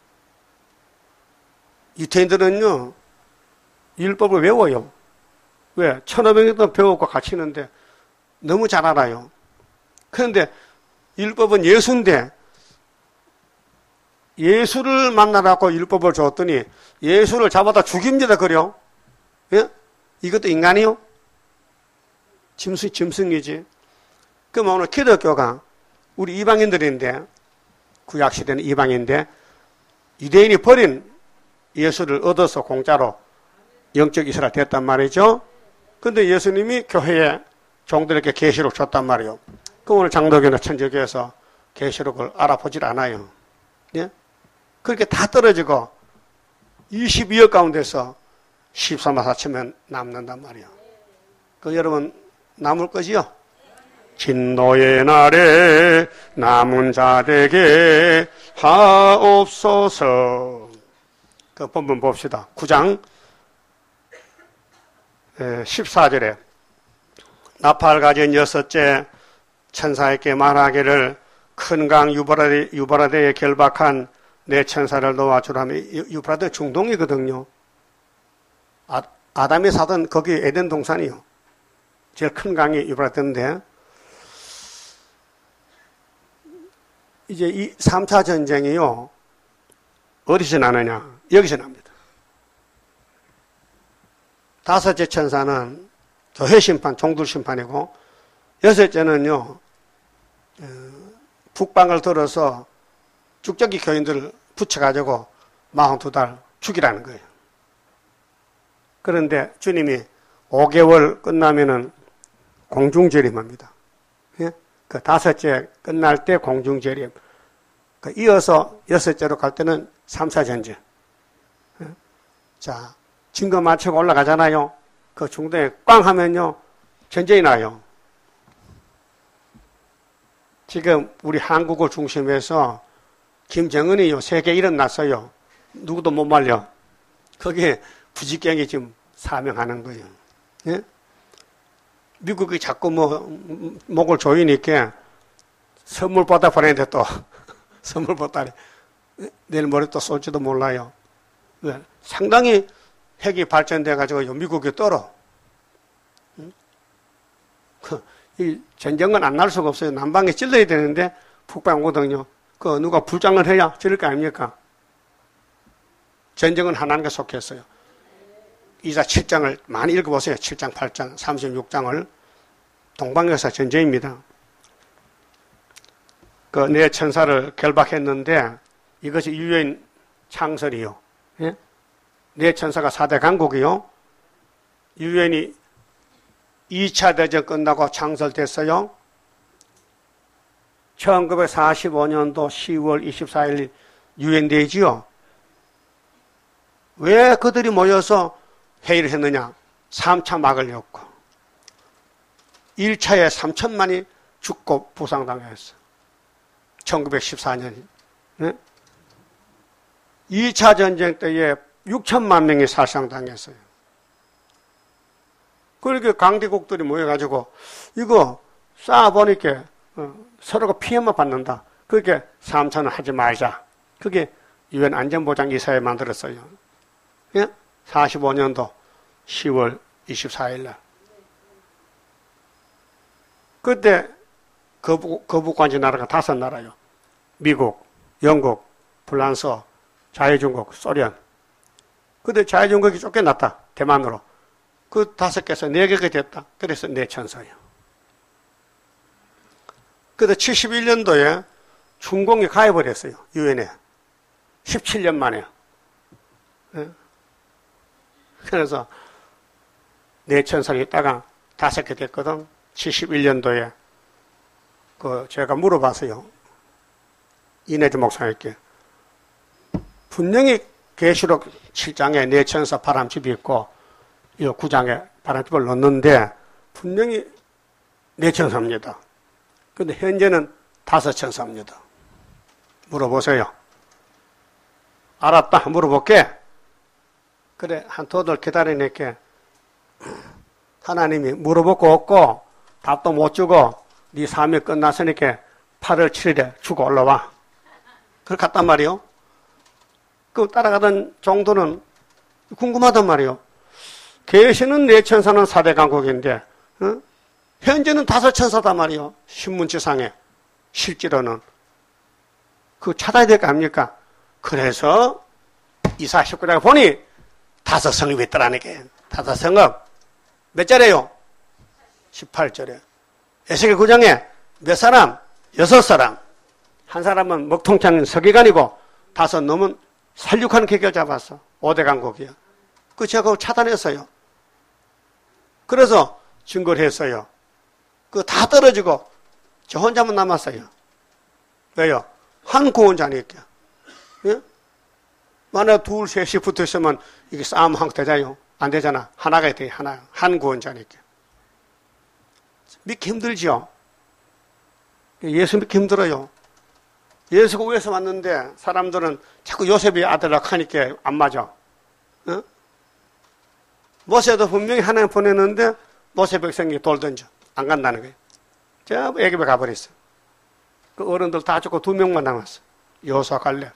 유태인들은요, 율법을 외워요. 왜? 1500년 배우고 가르치는데 너무 잘 알아요. 그런데 율법은 예수인데 예수를 만나라고 율법을 줬더니 예수를 잡아다 죽입니다. 그래요? 예? 이것도 인간이요? 짐승이지. 그럼 오늘 기독교가 우리 이방인들인데, 구약시대는 이방인데 유대인이 버린 예수를 얻어서 공짜로 영적 이스라엘 됐단 말이죠. 근데 예수님이 교회에 종들에게 계시록 줬단 말이에요. 그럼 오늘 장로교나 천주교에서 계시록을 알아보질 않아요. 예? 그렇게 다 떨어지고 22억 가운데서 13만 4천명 남는단 말이에요. 그 여러분 남을 거지요? 진노의 날에 남은 자에게 하옵소서. 그 본문 봅시다. 9장 14절에 나팔 가진 여섯째 천사에게 말하기를 큰 강 유브라데에 결박한 내 천사를 놓아주라며. 유브라데 중동이거든요. 아담이 사던 거기 에덴 동산이요. 제일 큰 강이 유브라데인데, 이제 이 3차 전쟁이요, 어디서 나느냐? 여기서 납니다. 다섯째 천사는 교회 심판, 종들 심판이고, 여섯째는요, 북방을 들어서 쭉저기 교인들을 붙여가지고 42달 죽이라는 거예요. 그런데 주님이 5개월 끝나면은 공중재림합니다. 예? 그 다섯째 끝날 때 공중재림. 그 이어서 여섯째로 갈 때는 3차 전쟁. 예? 자, 증거 맞추고 올라가잖아요. 그 중동에 꽝 하면요, 전쟁이 나요. 지금 우리 한국을 중심해서 김정은이요, 세계 일어났어요. 누구도 못 말려. 거기에 부지경이 지금 사명하는 거예요. 예? 미국이 자꾸 목을 조이니까 선물 받아 보내는데 또 선물 받다 내일 모레 또 쏠지도 몰라요. 예? 상당히 핵이 발전돼 가지고 미국이 떨어. 이 전쟁은 안 날 수가 없어요. 남방에 찔러야 되는데 북방 오거든요. 그 누가 불장을 해야 찔릴 거 아닙니까? 전쟁은 하나님께 속했어요. 이사 7장을 많이 읽어보세요. 7장, 8장, 36장을. 동방에서 전쟁입니다. 그 내 천사를 결박했는데 이것이 유엔 창설이요. 예? 내 천사가 4대 강국이요. 유엔이 2차 대전 끝나고 창설됐어요. 1945년도 10월 24일 유엔데이지요. 왜 그들이 모여서 회의를 했느냐? 3차 막으려고. 1차에 3천만이 죽고 부상당했어요. 1914년. 네? 2차 전쟁 때에 6천만 명이 살상당했어요. 그렇게 강대국들이 모여가지고 이거 쌓아보니까 서로가 피해만 받는다. 그렇게 3차는 하지 말자. 그게 유엔 안전보장 이사회 만들었어요. 예? 45년도 10월 24일 날. 그때 거북관지 나라가 5나라요. 미국, 영국, 프랑스, 자유중국, 소련. 근데 자유중국이 쫓겨났다. 대만으로. 그 5개에서 4개가 됐다. 그래서 내천사예요. 그래서 71년도에 중공이 가입을 했어요. 유엔에. 17년 만에. 그래서 내천사로 있다가 5개 됐거든. 71년도에 제가 물어봤어요. 이내주 목사님께. 분명히 계시록 7장에 내천사 바람집이 있고 이 9장에 바람집을 넣는데 분명히 내천사입니다. 근데 현재는 5천사입니다. 물어보세요. 알았다. 물어볼게. 그래, 한 도들 기다리니까 하나님이 물어보고 없고 답도 못 주고 네 삶이 끝났으니까 8월 7일에 죽어 올라와. 그걸 갔단 말이요. 그 따라가던 정도는 궁금하단 말이요. 계시는 내천사는 4대 강국인데 현재는 5천사단 말이요. 신문지상에 실제로는 그 찾아야 될 거 아닙니까? 그래서 이사 19장에 보니 5성읍이 있더라니까. 5성읍 몇 절에요? 18절에. 에스겔 9장에 몇 사람? 6사람. 한 사람은 먹통창 서기관이고 5 넘은 살육하는 계획을 잡았어. 5대 강국이요. 그 제가 그걸 차단했어요. 그래서 증거를 했어요. 그 다 떨어지고 저 혼자만 남았어요. 왜요? 한 구원자니까. 예? 만약 둘, 셋이 붙어 있으면 이게 싸움 한 되잖아요. 안 되잖아. 하나가 돼, 하나. 한 구원자니까. 믿기 힘들죠? 예수 믿기 힘들어요. 예수가 위에서 왔는데 사람들은 자꾸 요셉이 아들이라고 하니까 안 맞아. 어? 모세도 분명히 하나님 보냈는데 모세 백성이 돌 던져. 안 간다는 거예요. 저 애굽에 가버렸어. 그 어른들 다 죽고 2명만 남았어. 여호수아 갈렙.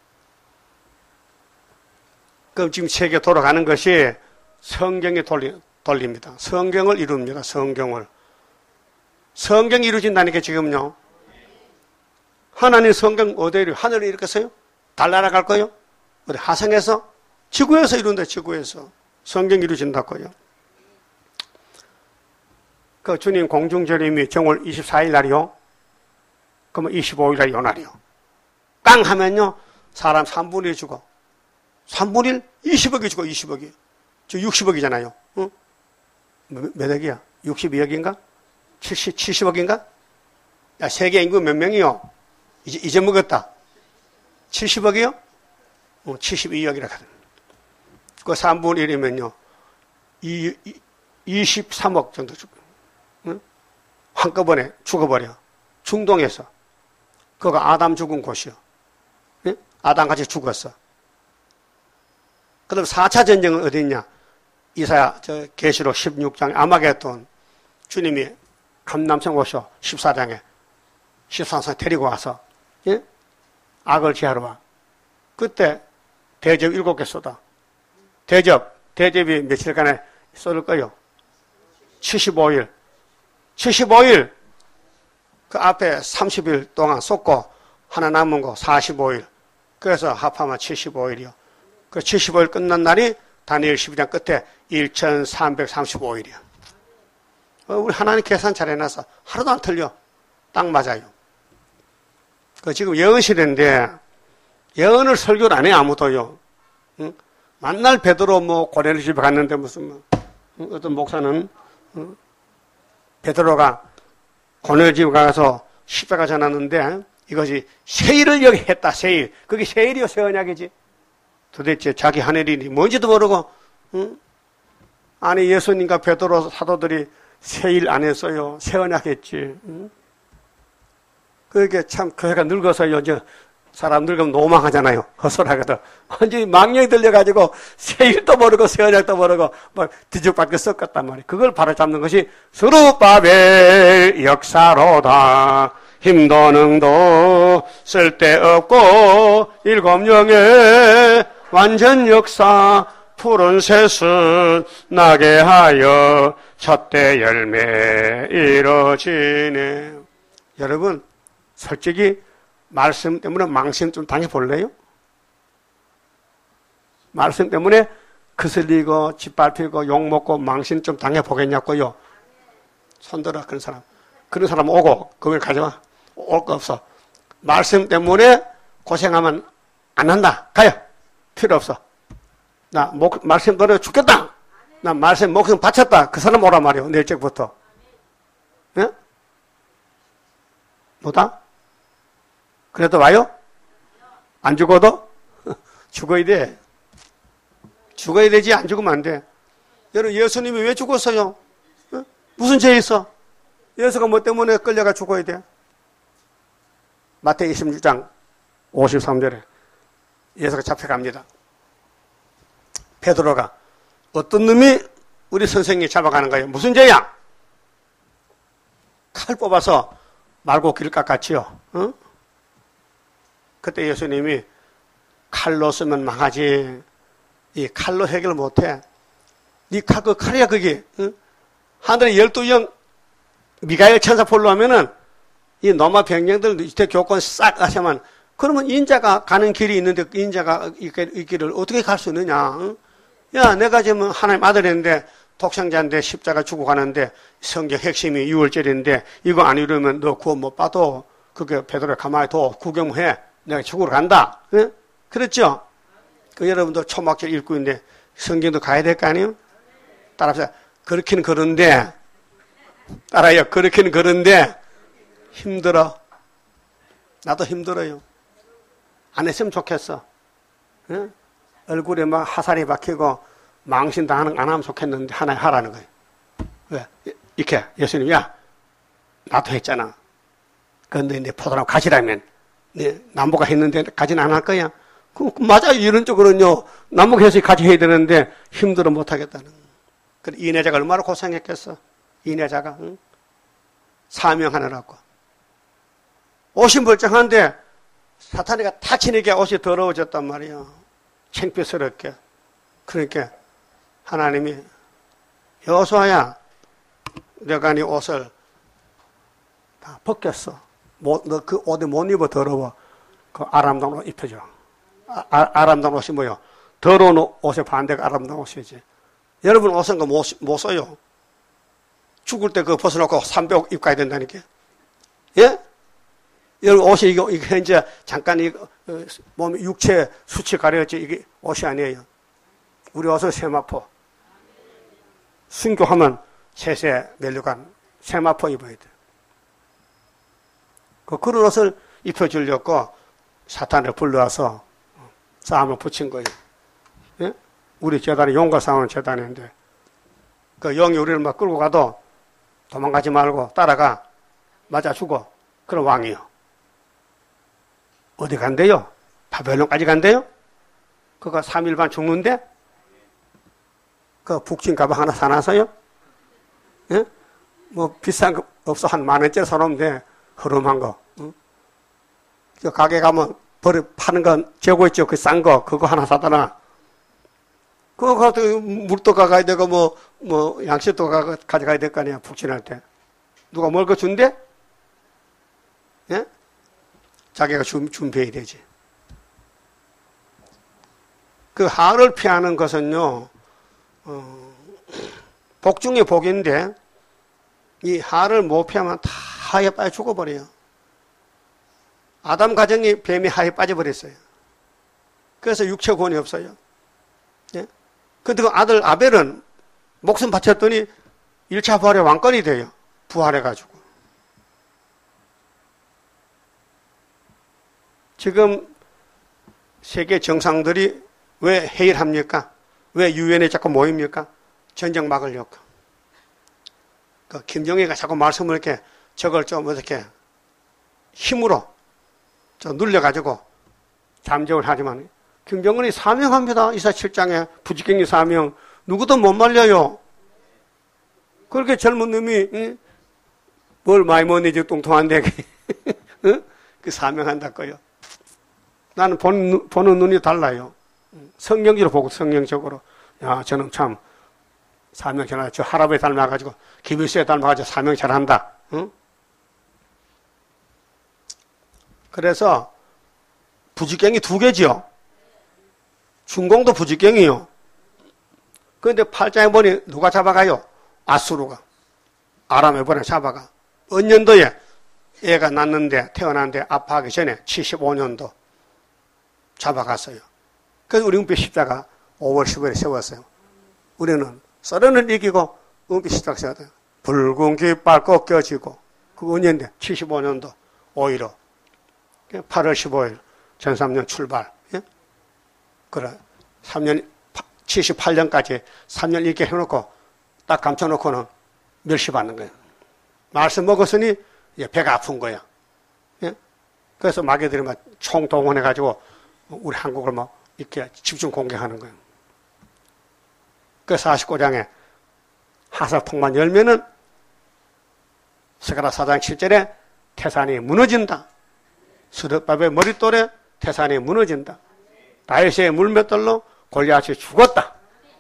그럼 지금 세계 돌아가는 것이 성경이 돌립니다. 성경을 이룹니다. 성경을. 성경이 이루어진다니까 지금요. 하나님 성경 어디에 하늘에 이루겠어요? 달 날아갈 거요? 어디 하성에서? 지구에서 이룬다. 지구에서. 성경이 이루어진다고요. 그 주님 공중절임이 정월 24일 날이요. 그러면 25일 날 요날이요. 깡 하면요. 사람 3분의 1 죽어. 3분의 1? 20억이 죽어. 20억이. 저 60억이잖아요. 응? 몇 억이야? 62억인가? 70억인가? 야, 세계 인구 몇 명이요? 이제 먹었다. 70억이요? 72억이라 하거든. 그 3분의 1이면요. 23억 정도 죽어. 응? 한꺼번에 죽어버려. 중동에서. 그가 아담 죽은 곳이요. 응? 아담 같이 죽었어. 그 다음 4차 전쟁은 어디 있냐? 이사야, 계시록 16장에 아마겟돈. 주님이 감남성 오셔. 14장에. 13성 데리고 와서. 예? 악을 제하러 와. 그때 대접 7개 쏟아. 대접이 며칠간에 쏟을 거요? 75일. 75일. 그 앞에 30일 동안 쏟고 하나 남은 거 45일. 그래서 합하면 75일이요. 그 75일 끝난 날이 다니엘 12장 끝에 1335일이야. 우리 하나님 계산 잘 해놔서 하나도 안 틀려. 딱 맞아요. 그 지금 예언실인데 예언을 설교를 안 해 아무도요. 응? 만날 베드로 고넬료 집에 갔는데 무슨 어떤 목사는 베드로가 고넬료 집에 가서 십자가 전하는데 이것이 세일을 여기 했다. 세일. 그게 세일이요 새 언약이지. 도대체 자기 하늘 일이 뭔지도 모르고 응? 아니 예수님과 베드로 사도들이 세일 안 했어요. 새 언약 했지. 응? 그게 참 교회가 늙어서요. 사람 늙으면 노망하잖아요. 허술하거든. 완전히 망령이 들려가지고 세일도 모르고 새 언약도 모르고 막 뒤죽박죽 섞었단 말이에요. 그걸 바로잡는 것이 스룹바벨 역사로다. 힘도 능도 쓸데없고 7영의 완전 역사 푸른 새순 나게 하여 잣대 열매 이뤄지네. 여러분, 솔직히 말씀 때문에 망신 좀 당해볼래요? 말씀 때문에 거슬리고 짓밟히고 욕먹고 망신 좀 당해보겠냐고요? 손들어. 그런 사람. 그런 사람 오고 그걸 가져와. 올 거 없어. 말씀 때문에 고생하면 안 한다. 가요. 필요 없어. 나 말씀 들어 죽겠다. 나 말씀 목숨 바쳤다. 그 사람 오란 말이요. 내일적부터. 예? 뭐다? 그래도 와요? 안 죽어도? 죽어야 돼. 죽어야 되지. 안 죽으면 안 돼. 여러분, 예수님이 왜 죽었어요? 어? 무슨 죄 있어? 예수가 뭐 때문에 끌려가 죽어야 돼? 마태복음 26장 53절에 예수가 잡혀갑니다. 베드로가 어떤 놈이 우리 선생님이 잡아가는 거예요? 무슨 죄야? 칼 뽑아서 말고 길 깎았지요. 어? 그때 예수님이 칼로 쓰면 망하지. 이 칼로 해결 못해. 네 칼, 그 칼이야 그게. 어? 하늘에 12영 미가엘 천사 폴로 하면은 이 노마 병령들 이때 교권 싹 하시면 그러면 인자가 가는 길이 있는데 인자가 이 길을 어떻게 갈 수 있느냐? 어? 야, 내가 지금 하나님 아들인데 독생자인데 십자가 주고 가는데 성경 핵심이 6월절인데 이거 안 이루면 너 구원 못 받아. 그게 베드로 가만히 둬. 구경해. 내가 천국으로 간다. 예? 그렇죠? 그 여러분도 초막절 읽고 있는데 성경도 가야 될 거 아니에요? 따라합시다. 그렇긴 그런데 따라요. 그렇긴 그런데 힘들어. 나도 힘들어요. 안 했으면 좋겠어. 예? 얼굴에 막 화살이 박히고 망신 당하는 안 하면 좋겠는데 하나 하라는 거예요. 왜? 이렇게 예수님, 야, 나도 했잖아. 그런데 내 포도나무 가지라면 네, 남보가 했는데 가지는 안 할 거야. 맞아요. 이런 쪽으로는요. 남북해서 같이 해야 되는데 힘들어 못하겠다는. 그래, 이내자가 얼마나 고생했겠어. 이내자가. 응? 사명하느라고. 옷이 멀쩡한데 사탄이가 타치니까 옷이 더러워졌단 말이야. 창피스럽게. 그러니까 하나님이 여호수아야, 내가 네 옷을 다 벗겼어. 너 그 옷에 못 입어 더러워. 그 아름다운 옷 입혀줘. 아름다운 옷이 뭐요? 더러운 옷의 반대가 아름다운 옷이지. 여러분 옷은 거 못 써요. 죽을 때 그거 벗어놓고 300 입고 가야 된다니까. 예? 여러분 옷이 이거 이제 잠깐 이거 몸 육체 수치 가려졌지 이게 옷이 아니에요. 우리 옷은 세마포. 순교하면 세세 멸류관 세마포 입어야 돼. 그런 옷을 입혀주려고 사탄을 불러와서 싸움을 붙인 거예요. 예? 우리 재단이 용과 싸우는 재단인데 그 영이 우리를 막 끌고 가도 도망가지 말고 따라가 맞아 죽어. 그럼 왕이요. 어디 간대요? 바벨론까지 간대요? 그거 3일 반 죽는데? 그 북진 가방 하나 사놔서요? 예? 뭐 비싼 거 없어. 한 10,000원짜리 사놓으면 돼. 흐름한 거. 응? 저 가게 가면 파는 건 재고 있죠. 그 싼 거. 그거 하나 사다나. 그거 가서 물도 가가야 되고 뭐 양식도 가져가야 될 거 아니야. 북진할 때. 누가 뭘 거 준대? 예? 자기가 준비해야 되지. 그 하를 피하는 것은요, 복 중에 복인데, 이 하를 못 피하면 다 하에 빠져 죽어버려요. 아담 가정이 뱀이 하에 빠져버렸어요. 그래서 육체 구원이 없어요. 예? 근데 그 아들 아벨은 목숨 바쳤더니 1차 부활의 왕권이 돼요. 부활해가지고. 지금 세계 정상들이 왜 회의를 합니까? 왜 유엔에 자꾸 모입니까? 전쟁 막으려고. 그 김정일이가 자꾸 말씀을 이렇게 저걸 좀 어떻게 힘으로 좀 눌려가지고 잠적을 하지만 김정은이 사명합니다. 이사 7장에 부지경리 사명. 누구도 못 말려요. 그렇게 젊은 놈이 뭘 많이 먹는지 뚱뚱한데 그 사명한다고요. 나는 보는 눈이 달라요. 성경적으로 보고 성경적으로. 야, 저는 참 사명 잘한다. 저 할아버지 닮아가지고 김일수에 닮아가지고 사명 잘한다. 응? 그래서 부직경이 두 개지요. 중공도 부직경이요. 그런데 팔자에 보니 누가 잡아가요? 아수르가. 아람에 보내 잡아가. 언년도에 애가 낳는데 태어났는데 아파하기 전에 75년도 잡아갔어요. 그래서 우리 은빛 십자가 5월 15일에 세웠어요. 우리는 썰어는 이기고 은빛 십자가 세웠어요. 붉은 깃발 꺾여지고 그 언년대 75년도 5.15 8월 15일 전삼년 출발. 예? 그래 3년 78년까지 3년 이렇게 해놓고 딱 감춰놓고는 멸시받는 거예요. 말씀 먹었으니 배가 아픈 거야. 예? 그래서 마귀들이 막 총동원해가지고 우리 한국을 막 이렇게 집중 공격하는 거예요. 그 49장에 하사통만 열면은 스가랴 4장 7절에 태산이 무너진다. 스룹밥의 머릿돌에 태산이 무너진다. 다윗의 물맷돌로 골리앗이 죽었다.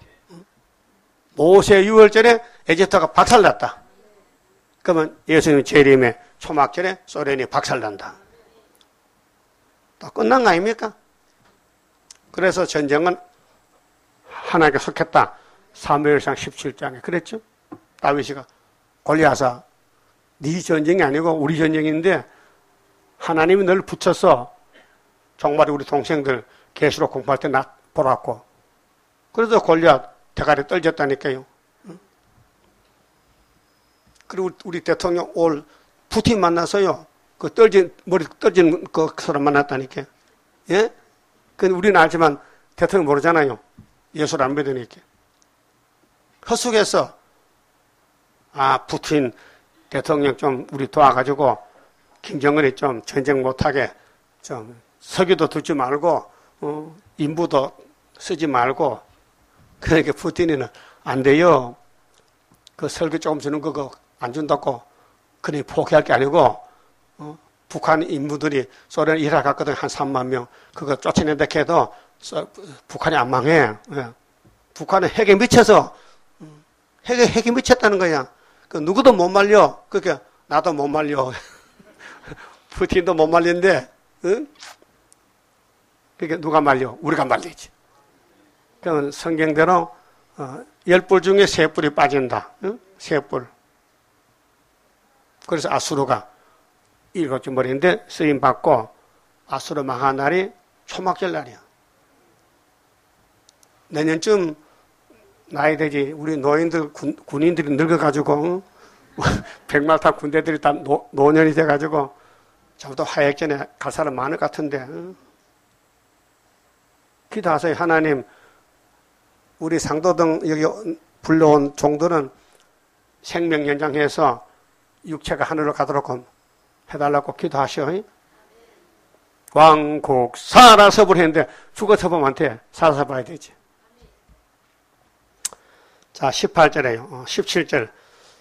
모세 6월절에 에집트가 박살났다. 그러면 예수님 재림의 초막절에 소련이 박살난다. 또 끝난 거 아닙니까? 그래서 전쟁은 하나님께 속했다. 사무엘상 17장에 그랬죠. 다윗이가 골리앗아 네 전쟁이 아니고 우리 전쟁인데 하나님이 널 붙여서 정말 우리 동생들 계시록 공부할 때 나 보라고. 그래서 골리앗 대가리 떨졌다니까요. 그리고 우리 대통령 올 푸틴 만나서요. 그 머리 떨진 그 사람 만났다니까. 예? 그 우리는 알지만 대통령 모르잖아요. 예수를 안 믿으니까. 헛속에서 푸틴 대통령 좀 우리 도와가지고 김정은이 좀 전쟁 못하게 좀 석유도 두지 말고 인부도 쓰지 말고 그러니까 푸틴이는 안 돼요. 그 석유 조금 주는 거 안 준다고 그니 포기할 게 아니고 북한 인부들이 소련 이라크 갔거든 한 3만 명 그거 쫓아낸다 해도 북한이 안 망해. 예. 북한은 핵에 미쳐서 핵에 미쳤다는 거야. 그 누구도 못 말려. 그러니까 나도 못 말려. 푸틴도 못 말리는데, 응? 그러니까 누가 말려? 우리가 말리지. 그러면 성경대로 10뿔 중에 3뿔이 빠진다. 응? 3뿔. 그래서 아수르가 7째 머리인데 쓰임 받고 아수르 망한 날이 초막절 날이야. 내년쯤 나이 되지. 우리 노인들, 군인들이 늙어가지고, 백마탄 군대들이 다 노년이 돼가지고, 저부터 화약전에 갈 사람 많을 것 같은데, 기도하세요. 하나님, 우리 상도등 여기 불러온 종들은 생명 연장해서 육체가 하늘로 가도록 해달라고 기도하시오. 왕국 살아서 보랬는데 죽어서 보면 안 돼. 살아서 봐야 되지. 자, 18절에요. 17절.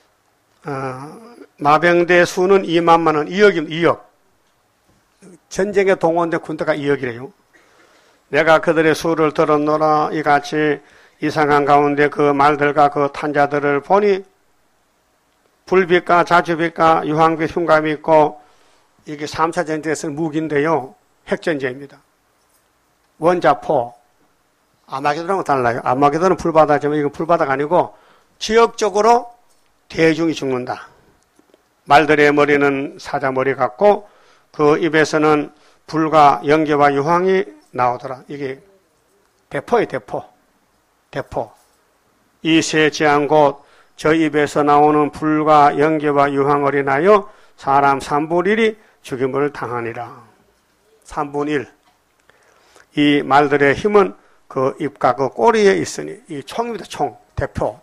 마병대 수는 2만만 원, 2억. 전쟁에 동원된 군대가 2억이래요. 내가 그들의 수를 들었노라. 이같이 이상한 가운데 그 말들과 그 탄자들을 보니 불빛과 자주빛과 유황빛 흉감이 있고 이게 3차 전쟁에서는 무기인데요. 핵전쟁입니다. 원자포. 아마게도는하고 달라요. 아마게도는 불바다지만 이건 불바다가 아니고 지역적으로 대중이 죽는다. 말들의 머리는 사자머리 같고 그 입에서는 불과 연기와 유황이 나오더라. 이게 대포예요. 대포. 이 세 지한 곳 저 입에서 나오는 불과 연기와 유황을 인하여 사람 3분의 1이 죽임을 당하니라. 3분의 1. 이 말들의 힘은 그 입과 그 꼬리에 있으니 이 총입니다. 총. 대포.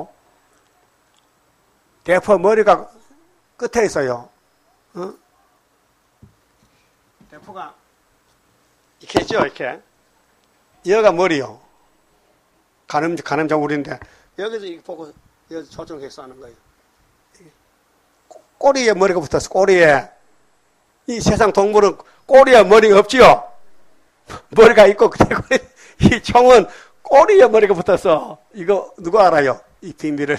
대포 머리가 끝에 있어요. 대포가 이렇게 있죠. 이렇게. 여기가 머리요. 가늠자 우리인데 여기서 이렇게 보고 여기서 조정해서 하는 거예요. 꼬리에 머리가 붙었어. 꼬리에. 이 세상 동물은 꼬리에 머리가 없지요. 머리가 있고 이 총은 꼬리에 머리가 붙었어. 이거 누가 알아요? 이 비밀을.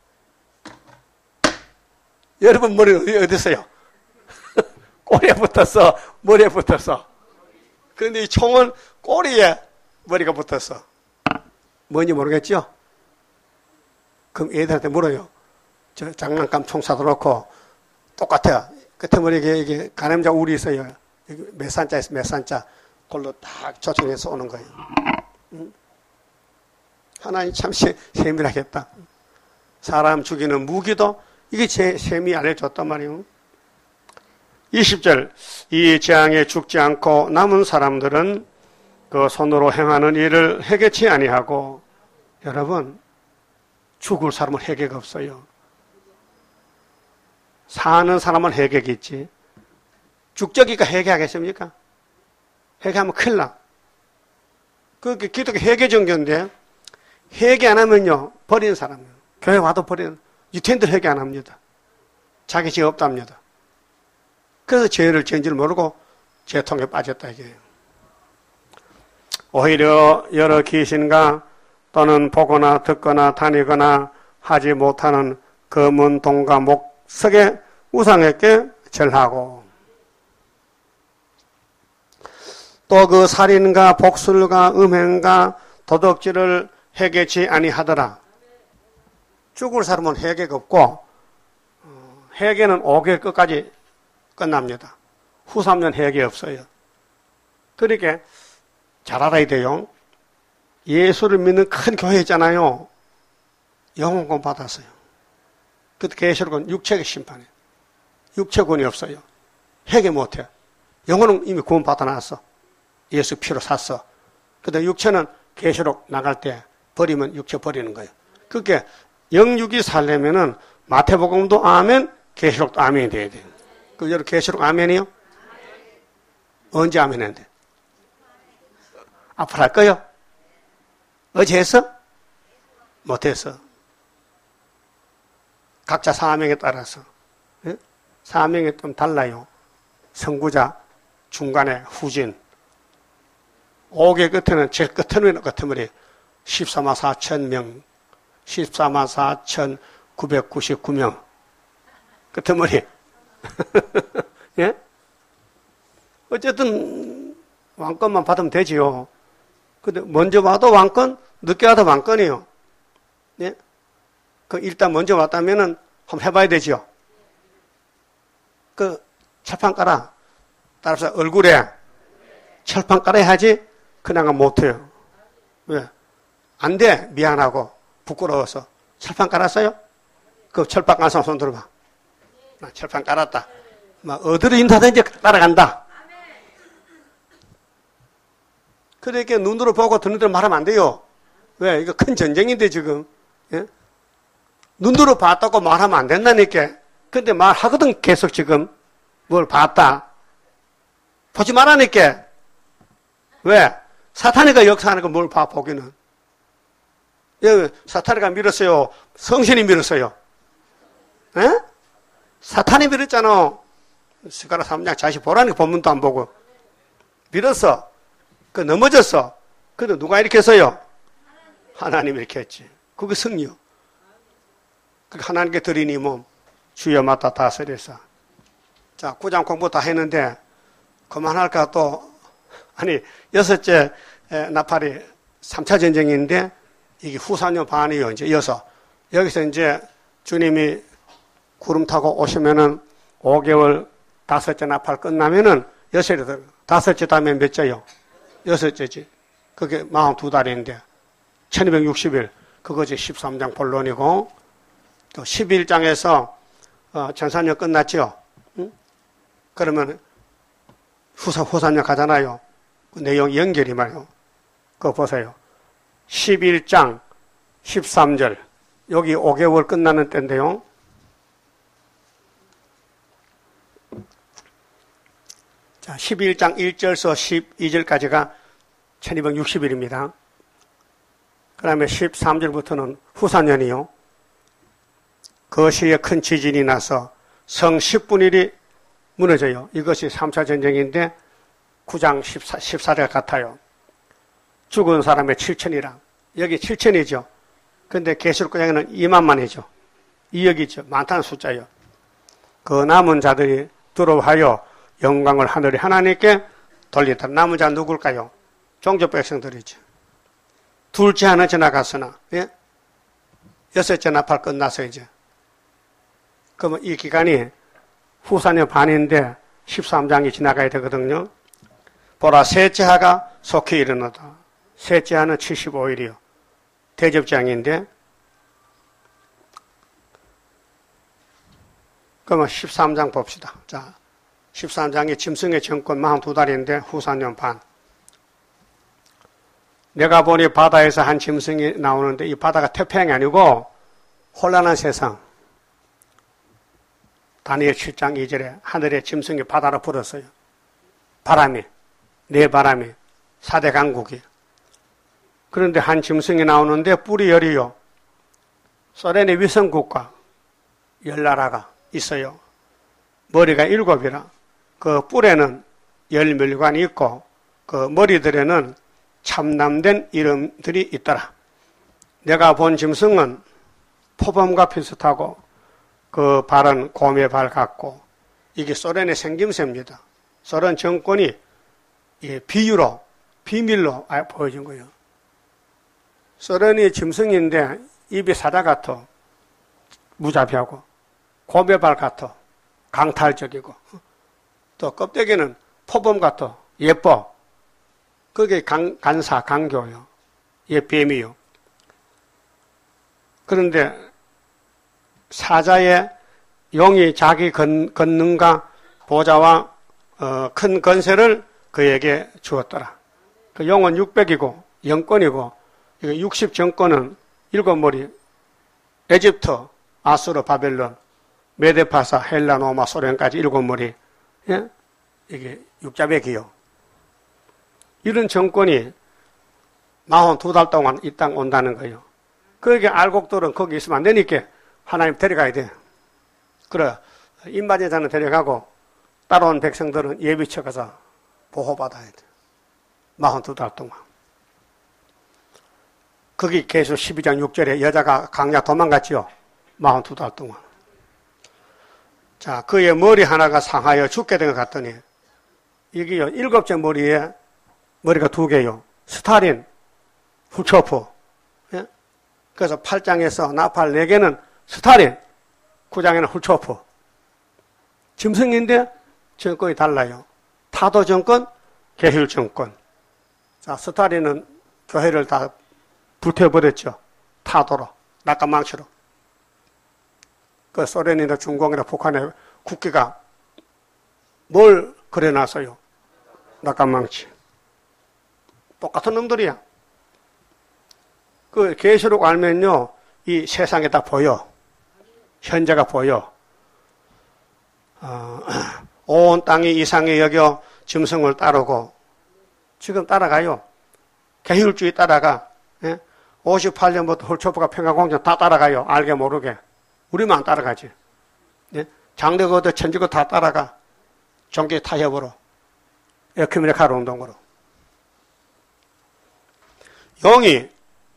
여러분 머리 어디 있어요? 꼬리에 붙었어. 머리에 붙었어. 그런데 이 총은 꼬리에 머리가 붙었어. 뭔지 모르겠죠? 그럼 애들한테 물어요. 저 장난감 총 사다 놓고 똑같아요. 끝에 머리에 이게 가늠자 울이 있어요. 몇 산자 있어, 몇 산자. 그걸로 딱 조정해서 오는 거예요. 응? 하나님 참 세밀하겠다. 사람 죽이는 무기도 이게 세밀히 알려줬단 말이에요. 20절, 이 재앙에 죽지 않고 남은 사람들은 그 손으로 행하는 일을 해결치 아니하고, 여러분, 죽을 사람은 해결이 없어요. 사는 사람은 해결이 있지. 죽적이니까 해결하겠습니까? 해결하면 큰일 나. 그게 기독교 해결 종교인데, 해결 안 하면요, 버리는 사람이에요. 교회 와도 버리는, 유태인들 해결 안 합니다. 자기 죄 없답니다. 그래서 죄를 지은지를 모르고 죄통에 빠졌다 이게요. 오히려 여러 귀신과 또는 보거나 듣거나 다니거나 하지 못하는 검은 동과 목석의 우상에게 절하고, 또 그 살인과 복술과 음행과 도덕질을 해결치 아니하더라. 죽을 사람은 해결가 없고, 해결은 5개월 끝까지 끝납니다. 후 3년 해결이 없어요. 그러니까 잘 알아야 돼요. 예수를 믿는 큰 교회 있잖아요. 영혼권 받았어요. 그때 계시록은 육체의 심판이에요. 육체권이 없어요. 해결 못해. 영혼은 이미 구원 받아놨어. 예수 피로 샀어. 근데 육체는 계시록 나갈 때 버리면 육체 버리는 거예요. 그게 영육이 살려면은 마태복음도 아멘, 계시록도 아멘이 돼야 돼요. 그 여러분 계시록 아멘이요? 언제 아멘 했는데? 앞으로 할 거요? 어제 했어? 못했어. 각자 사명에 따라서. 예? 사명이 좀 달라요. 선구자, 중간에 후진. 5개 끝에는 제일 끝에는 끝머리 14만 4천 명, 14만 4,999명. 끝머리. 예? 어쨌든 왕권만 받으면 되지요. 근데 먼저 와도 왕권, 늦게 와도 왕권이요. 예? 그 일단 먼저 왔다면은 한번 해봐야 되지요. 그 철판 깔아. 따라서 얼굴에 철판 깔아야 하지. 그냥은 못해요. 왜? 안 돼. 미안하고 부끄러워서. 철판 깔았어요? 그 철판 깔은 사람 손 들어봐. 나 철판 깔았다. 막 어디로 인도하든지 따라간다. 그러니까 눈으로 보고 듣는 대로 말하면 안 돼요. 왜? 이거 큰 전쟁인데 지금. 예? 눈으로 봤다고 말하면 안 된다니까. 근데 말하거든 계속 지금. 뭘 봤다. 보지 말라니까. 왜? 사탄이가 역사하는 거 뭘 봐 보기는. 예, 사탄이가 밀었어요. 성신이 밀었어요. 예? 사탄이 밀었잖아. 스가랴 3장 자식 보라니까 본문도 안 보고. 밀었어. 그 넘어졌어. 근데 누가 이렇게 했어요? 하나님이 이렇게 했지. 그게 승리요. 그 하나님께 드린 이 몸 주여 맡아 다스리사. 자, 9장 공부 다 했는데 그만할까 또 아니 6째 나팔이 3차 전쟁인데 이게 후 4년 반이요. 이제 이어서 여기서 이제 주님이 구름 타고 오시면은 5개월 5째 나팔 끝나면은 5째 다음에 몇 자요? 6째지. 그게 42달인데 1260일 그거지 13장 본론이고 또 11장에서 전산년 끝났죠. 응? 그러면 후산년 가잖아요. 그 내용 연결이 말이요. 그거 보세요. 11장 13절 여기 5개월 끝나는 때인데요. 자, 11장 1절서 12절까지가 1260일입니다. 그 다음에 13절부터는 후산년이요. 그 시에 큰 지진이 나서 성 10분일이 무너져요. 이것이 3차 전쟁인데 9장 14절 같아요. 죽은 사람의 7천이랑 여기 7천이죠. 근데 계시록장에는 2만만이죠. 2억이죠. 많다는 숫자예요. 그 남은 자들이 들어와요. 영광을 하늘의 하나님께 돌리다. 남은 자 누굴까요? 종족 백성들이죠. 둘째 하나 지나갔으나, 예? 여섯째 나팔 끝나서 이제. 그러면 이 기간이 후사년 반인데 13장이 지나가야 되거든요. 보라, 셋째 하가 속히 일어나다. 셋째 하는 75일이요. 대접장인데, 그러면 13장 봅시다. 자, 13장이 짐승의 정권 42달인데 후사년 반. 내가 보니 바다에서 한 짐승이 나오는데 이 바다가 태평이 아니고 혼란한 세상. 다니엘 7장 2절에 하늘에 짐승이 바다로 불었어요. 바람이, 네 바람이, 4대 강국이. 그런데 한 짐승이 나오는데 뿔이 열이요. 소련의 위성국가, 10나라가 있어요. 머리가 7이라 그 뿔에는 10멸관이 있고 그 머리들에는 참남된 이름들이 있더라. 내가 본 짐승은 표범과 비슷하고 그 발은 곰의 발 같고 이게 소련의 생김새입니다. 소련 정권이 비유로 비밀로 보여준 거예요. 소련이 짐승인데 입이 사자 같아 무자비하고 곰의 발 같아 강탈적이고 또 껍데기는 표범 같아 예뻐. 그게 간사, 강교요. 예, 뱀이요. 그런데 사자의 용이 자기 권능과 보좌와 큰 건세를 그에게 주었더라. 그 용은 600이고 영권이고 60 정권은 7머리 에집트, 아수르, 바벨론, 메데파사, 헬라, 로마, 소련까지 7머리. 예? 이게 육자백이요. 이런 정권이 42달 동안 이 땅 온다는 거예요. 그게 알곡들은 거기 있으면 안 되니까 하나님 데려가야 돼. 그래, 입맞이자는 데려가고 따라온 백성들은 예비쳐 가서 보호받아야 돼. 42달 동안. 거기 계속 12장 6절에 여자가 강야 도망갔지요. 42달 동안. 자, 그의 머리 하나가 상하여 죽게 된 것 같더니 이게요, 7째 머리에 머리가 2개요. 스탈린, 후초프. 예? 그래서 8장에서 나팔 4개는 스탈린, 9장에는 후초프. 짐승인데 정권이 달라요. 타도 정권, 계율 정권. 자, 스탈린은 교회를 다 불태워버렸죠. 타도로, 낙관망치로. 그 소련이나 중공이나 북한의 국기가 뭘 그려놨어요? 낙관망치. 똑같은 놈들이야. 그 계시록 알면요, 이 세상에 다 보여. 현재가 보여. 온 땅이 이상히 여겨 짐승을 따르고 지금 따라가요. 계율주의 따라가. 예? 58년부터 홀초프가 평화공정 다 따라가요. 알게 모르게. 우리만 따라가지. 예? 장대거도 천지거 다 따라가. 종교 타협으로. 에큐메니칼 운동으로. 용이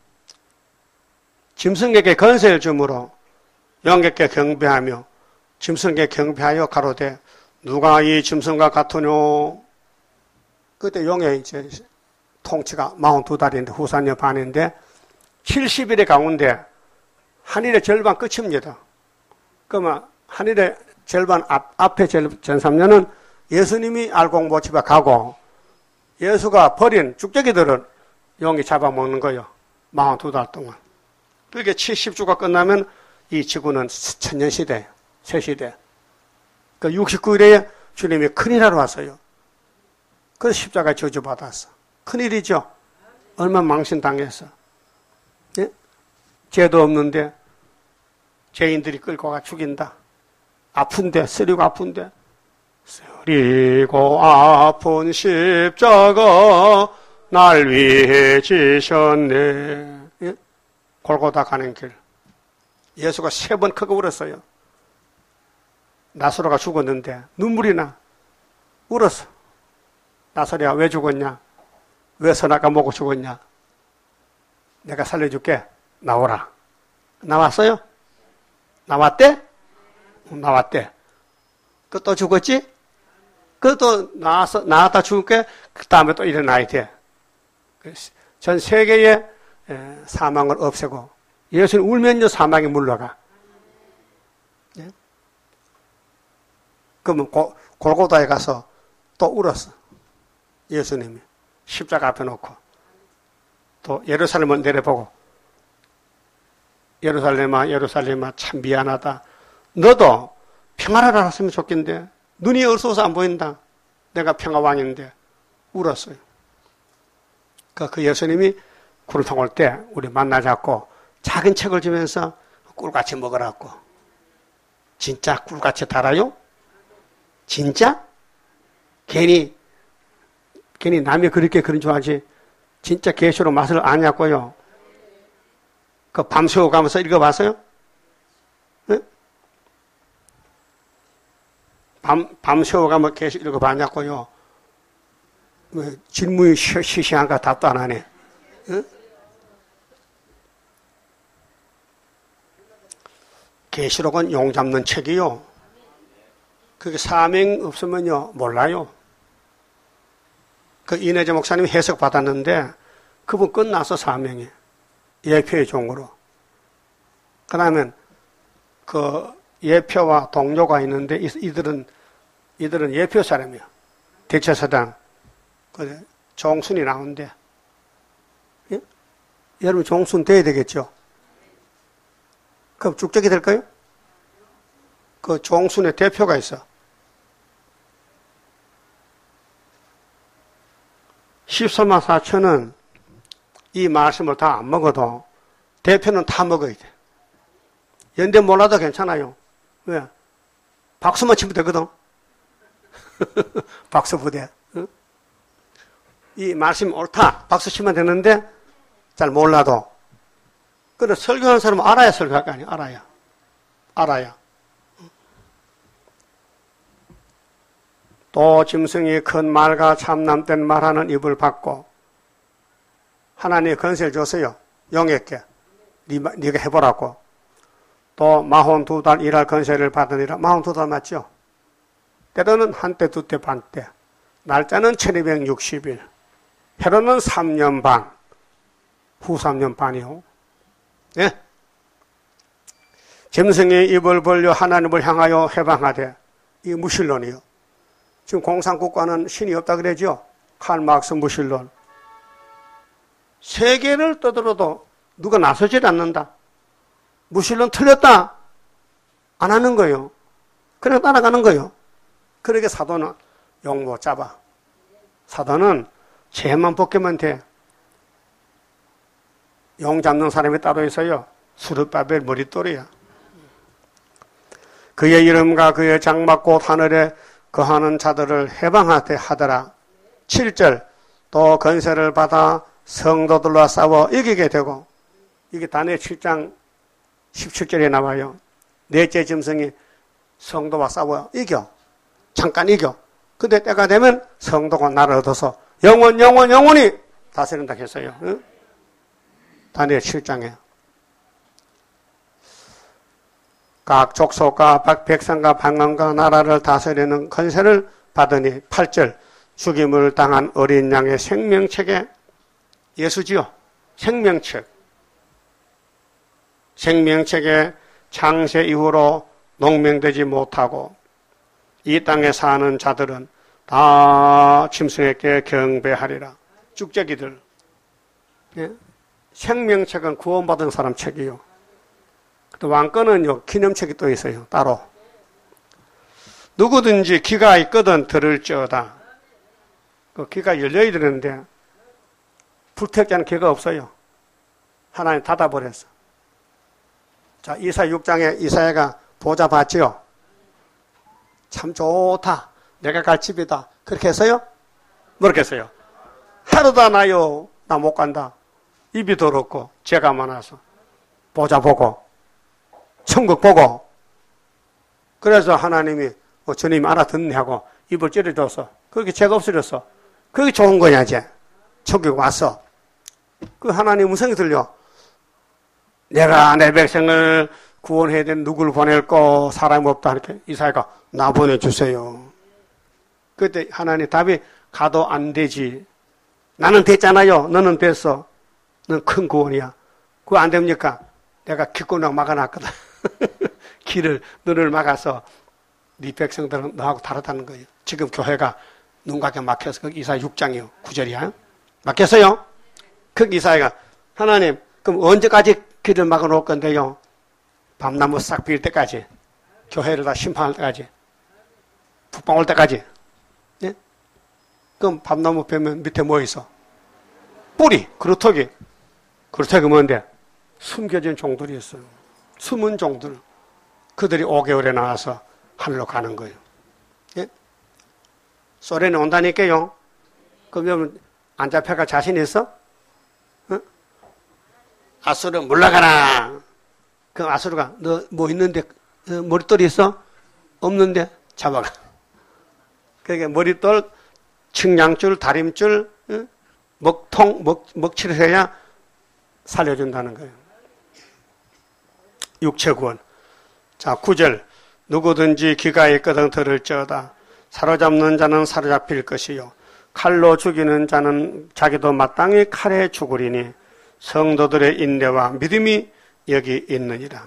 짐승에게 건세를 주므로 용에게 경배하며 짐승에게 경배하여 가로되 누가 이 짐승과 같으뇨? 그때 용의 이제 통치가 42달인데 후사년 반인데 70일의 가운데 한일의 절반 끝입니다. 그러면 한일의 절반 앞에 전 3년은 예수님이 알곡모치바 가고 예수가 버린 쭉저기들은 용이 잡아먹는 거예요. 42달 동안. 그렇게 70주가 끝나면 이 지구는 천년시대, 새시대. 그 69일에 주님이 큰일하러 왔어요. 그래서 십자가에 저주받았어. 큰일이죠. 얼마나 망신당했어. 예? 죄도 없는데 죄인들이 끌고 가 죽인다. 아픈데, 쓰리고 아픈데. 쓰리고 아픈 십자가 날 위해 지셨네. 예? 골고다 가는 길. 예수가 3번 크게 울었어요. 나사로가 죽었는데 눈물이 나. 울었어. 나사로야 왜 죽었냐? 왜 선악과 먹고 죽었냐? 내가 살려줄게. 나오라. 나왔어요? 나왔대? 나왔대. 그 또 죽었지? 그 또 나왔다 죽을게. 그 다음에 또 일어나야 돼. 전 세계의 사망을 없애고 예수는 울면요 사망이 물러가. 예? 그러면 골고다에 가서 또 울었어. 예수님이 십자가 앞에 놓고 또 예루살렘을 내려보고 예루살렘아 예루살렘아 참 미안하다. 너도 평화를 알았으면 좋겠는데 눈이 어두워서 안 보인다. 내가 평화왕인데 울었어요. 그 예수님이 구름탕 올 때 우리 만나자고 작은 책을 주면서 꿀같이 먹으라고. 진짜 꿀같이 달아요? 진짜? 괜히 남이 그렇게 그런 줄 알지. 진짜 계시록 맛을 아냐고요. 그 밤새워 가면서 읽어봤어요? 네? 밤새워 가면 계시 읽어봤냐고요. 질문이 시시한가 답도 안 하네. 네? 계시록은 용 잡는 책이요. 그게 사명 없으면요 몰라요. 그 이내재 목사님이 해석 받았는데 그분 끝나서 사명이 예표의 종으로. 그다음에 그 예표와 동료가 있는데 이들은 예표 사람이야. 대처사단 그 종순이 나온대. 예? 여러분 종순 돼야 되겠죠. 그럼 죽적이 될까요? 그 종순의 대표가 있어. 14만 4천은 이 말씀을 다 안 먹어도 대표는 다 먹어야 돼. 연대 몰라도 괜찮아요. 왜? 박수만 치면 되거든. 박수 부대. 응? 이 말씀이 옳다. 박수 치면 되는데 잘 몰라도. 그래 설교하는 사람은 알아야 설교할 거 아니야. 알아야. 또 짐승이 큰 말과 참남된 말하는 입을 받고 하나님의 권세를 줬어요. 용에게. 네가 해보라고. 또 42달 일할 권세를 받으니라. 42달 맞죠? 때로는 한때, 두때, 반때. 날짜는 1260일. 해로는 3년 반. 후 3년 반이요. 예? 짐승이 입을 벌려 하나님을 향하여 해방하되. 이 무신론이요. 지금 공산국가는 신이 없다 그러죠? 칼막스 무신론. 세계를 떠들어도 누가 나서질 않는다. 무신론 틀렸다. 안 하는 거예요. 그냥 따라가는 거예요. 그러게 사도는 용 못 잡아. 사도는 죄만 벗기면 돼. 용 잡는 사람이 따로 있어요. 수르바벨 머릿돌이야. 그의 이름과 그의 장막꽃 하늘에 거하는 자들을 해방하되 하더라. 7절 또 권세를 받아 성도들과 싸워 이기게 되고 이게 다니엘 7장 17절에 나와요. 넷째 짐승이 성도와 싸워 이겨. 잠깐 이겨. 근데 때가 되면 성도가 나를 얻어서 영원히 다스린다 했어요. 응? 다니엘 7장에. 각 족속과 백성과 방언과 나라를 다스리는 권세를 받으니 8절 죽임을 당한 어린 양의 생명책에 예수지요. 생명책에 창세 이후로 농명되지 못하고 이 땅에 사는 자들은 다 짐승에게 경배하리라. 쭉저기들. 예? 생명책은 구원받은 사람 책이요. 또 왕권은요, 기념책이 또 있어요, 따로. 누구든지 귀가 있거든 들을지어다. 그 귀가 열려야 되는데, 불택자는 귀가 없어요. 하나님 닫아버렸어. 자, 이사 6장에 이사야가 보자 봤지요? 참 좋다. 내가 갈 집이다. 그렇게 했어요? 그렇게 했어요. 하루도 안 와요. 나 못 간다. 입이 더럽고, 죄가 많아서. 보자 보고. 천국 보고. 그래서 하나님이 주님 알아듣네 하고 입을 찌르줘서 그렇게 죄가 없어졌어. 그게 좋은 거냐 이제. 천국 와서 그 하나님 음성이 들려. 내가 내 백성을 구원해야 되는 누구를 보낼까? 사람이 없다. 이렇게 이사야가 나 보내주세요. 그때 하나님 답이 가도 안 되지. 나는 됐잖아요. 너는 됐어. 넌 큰 구원이야. 그거 안 됩니까? 내가 기권하고 막아놨거든. 길을, 너를 막아서 네 백성들은 너하고 다르다는 거예요. 지금 교회가 눈 가게 막혀서 그 이사야 6장이요. 9절이야. 막혔어요? 그 이사야가 하나님 그럼 언제까지 길을 막아놓을 건데요? 밤나무 싹 빌 때까지, 교회를 다 심판할 때까지, 북방 올 때까지. 예? 그럼 밤나무 펴면 밑에 뭐 있어? 뿌리, 그루터기. 그루터기 뭔데? 숨겨진 종들이 있어요. 숨은 종들. 그들이 5개월에 나와서 하늘로 가는 거예요. 예? 소련에 온다니까요. 그러면 안 잡혀갈 자신 있어? 어? 아수르 물러가라. 그 아수르가 너 뭐 있는데 머릿돌이 있어? 없는데 잡아가. 그러니까 머릿돌, 측량줄, 다림줄, 먹통, 먹칠을 해야 살려준다는 거예요. 육체구원. 자, 9절. 누구든지 귀가 있거든 들을지어다. 사로잡는 자는 사로잡힐 것이요. 칼로 죽이는 자는 자기도 마땅히 칼에 죽으리니 성도들의 인내와 믿음이 여기 있느니라.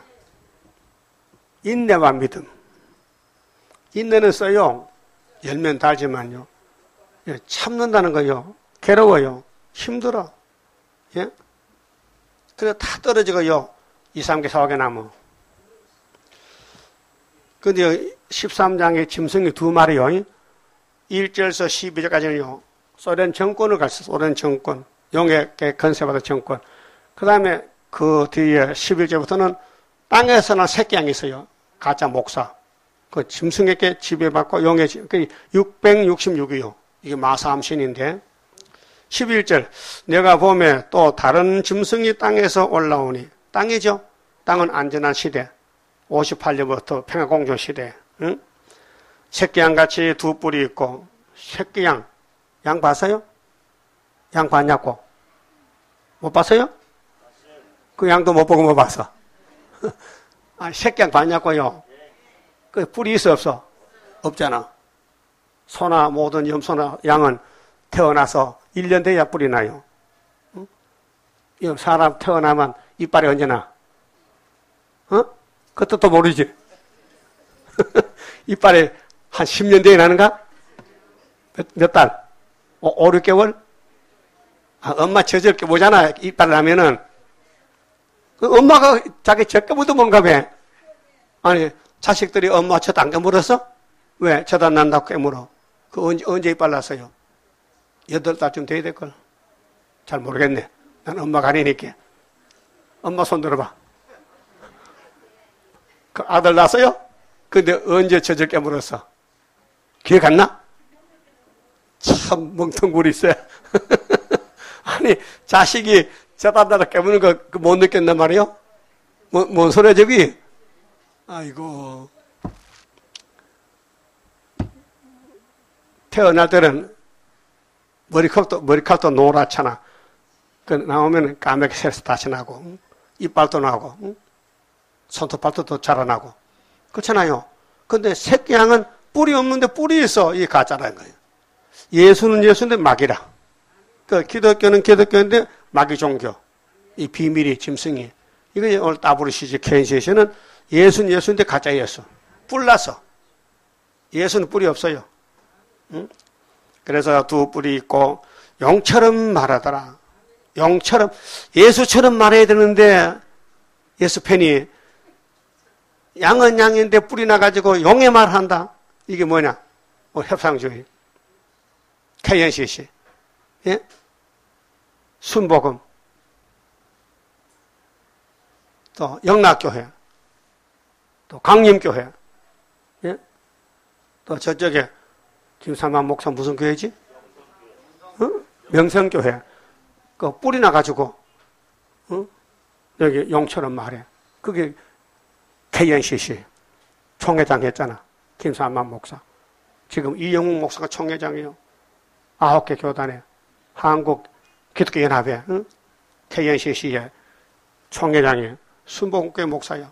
인내와 믿음. 인내는 써요. 열면 달지만요. 참는다는 거요. 괴로워요. 힘들어. 예? 그래서 다 떨어지고요. 2, 3개, 4개 나무. 근데 13장에 짐승이 2마리요. 1절에서 12절까지는요. 소련 정권을 갔어. 소련 정권. 용에게 건세받은 정권. 그 다음에 그 뒤에 11절부터는 땅에서는 새끼양이 있어요. 가짜 목사. 그 짐승에게 지배받고 용의 666이요. 이게 마사암신인데 11절 내가 보매 또 다른 짐승이 땅에서 올라오니 땅이죠. 땅은 안전한 시대. 58년부터 평화공존 시대. 응? 새끼양같이 2뿔이 있고 새끼양. 양 봤어요? 양 봤냐고? 못 봤어요? 그 양도 못 보고 못 봤어. 아, 새끼양 봤냐고요? 그 뿔이 있어 없어? 없잖아. 소나 모든 염소나 양은 태어나서 1년 돼야 뿔이 나요. 응? 사람 태어나면 이빨이 언제 나? 어? 그것도 모르지. 이빨이 한 10년 뒤에 나는가? 몇 달? 5, 6개월? 아, 엄마 저저렇게 보잖아. 이빨 나면은. 엄마가 자기 적게부터 뭔가 봐. 아니, 자식들이 엄마 저도 안 깨물었어? 왜? 저도 안 난다고 깨물어. 그 언제 이빨 났어요? 8달쯤 돼야 될걸. 잘 모르겠네. 난 엄마가 아니니까. 엄마 손 들어봐. 그 아들 낳았어요? 근데 언제 젖을 깨물었어? 기억 안 나? 참 멍텅구리 있어요. 아니 자식이 젖한다고 깨무는 거 못 느꼈단 말이에요? 뭔 소리야 저기? 아이고 태어날 때는 머리카락도 노랗잖아. 그 나오면 까맣게 새서 다시 나고 이빨도 나고 손톱발도 자라나고 그렇잖아요. 근데 새끼양은 뿔이 없는데 뿔이 있어. 이게 가짜라는 거예요. 예수는 예수인데 마귀라. 그 기독교는 기독교인데 마귀 종교. 이 비밀이 짐승이. 이거 오늘 WCG KNC에서는 예수는 예수인데 가짜 예수. 뿔 나서. 예수는 뿔이 없어요. 응? 그래서 2뿔이 있고 용처럼 말하더라. 용처럼 예수처럼 말해야 되는데 예수 팬이 양은 양인데 뿔이 나가지고 용의 말 한다. 이게 뭐냐? 협상주의. KNCC. 예? 순복음. 또 영락교회. 또 강림교회. 예? 또 저쪽에 김삼만 목사 무슨 교회지? 명성교회. 그 뿔이 나가지고 여기 용처럼 말해. 그게 KNCC 총회장 했잖아. 김삼만 목사. 지금 이영웅 목사가 총회장이에요. 9개 교단에 한국 기독교연합회 KNCC의 총회장이 순복음교회 목사야.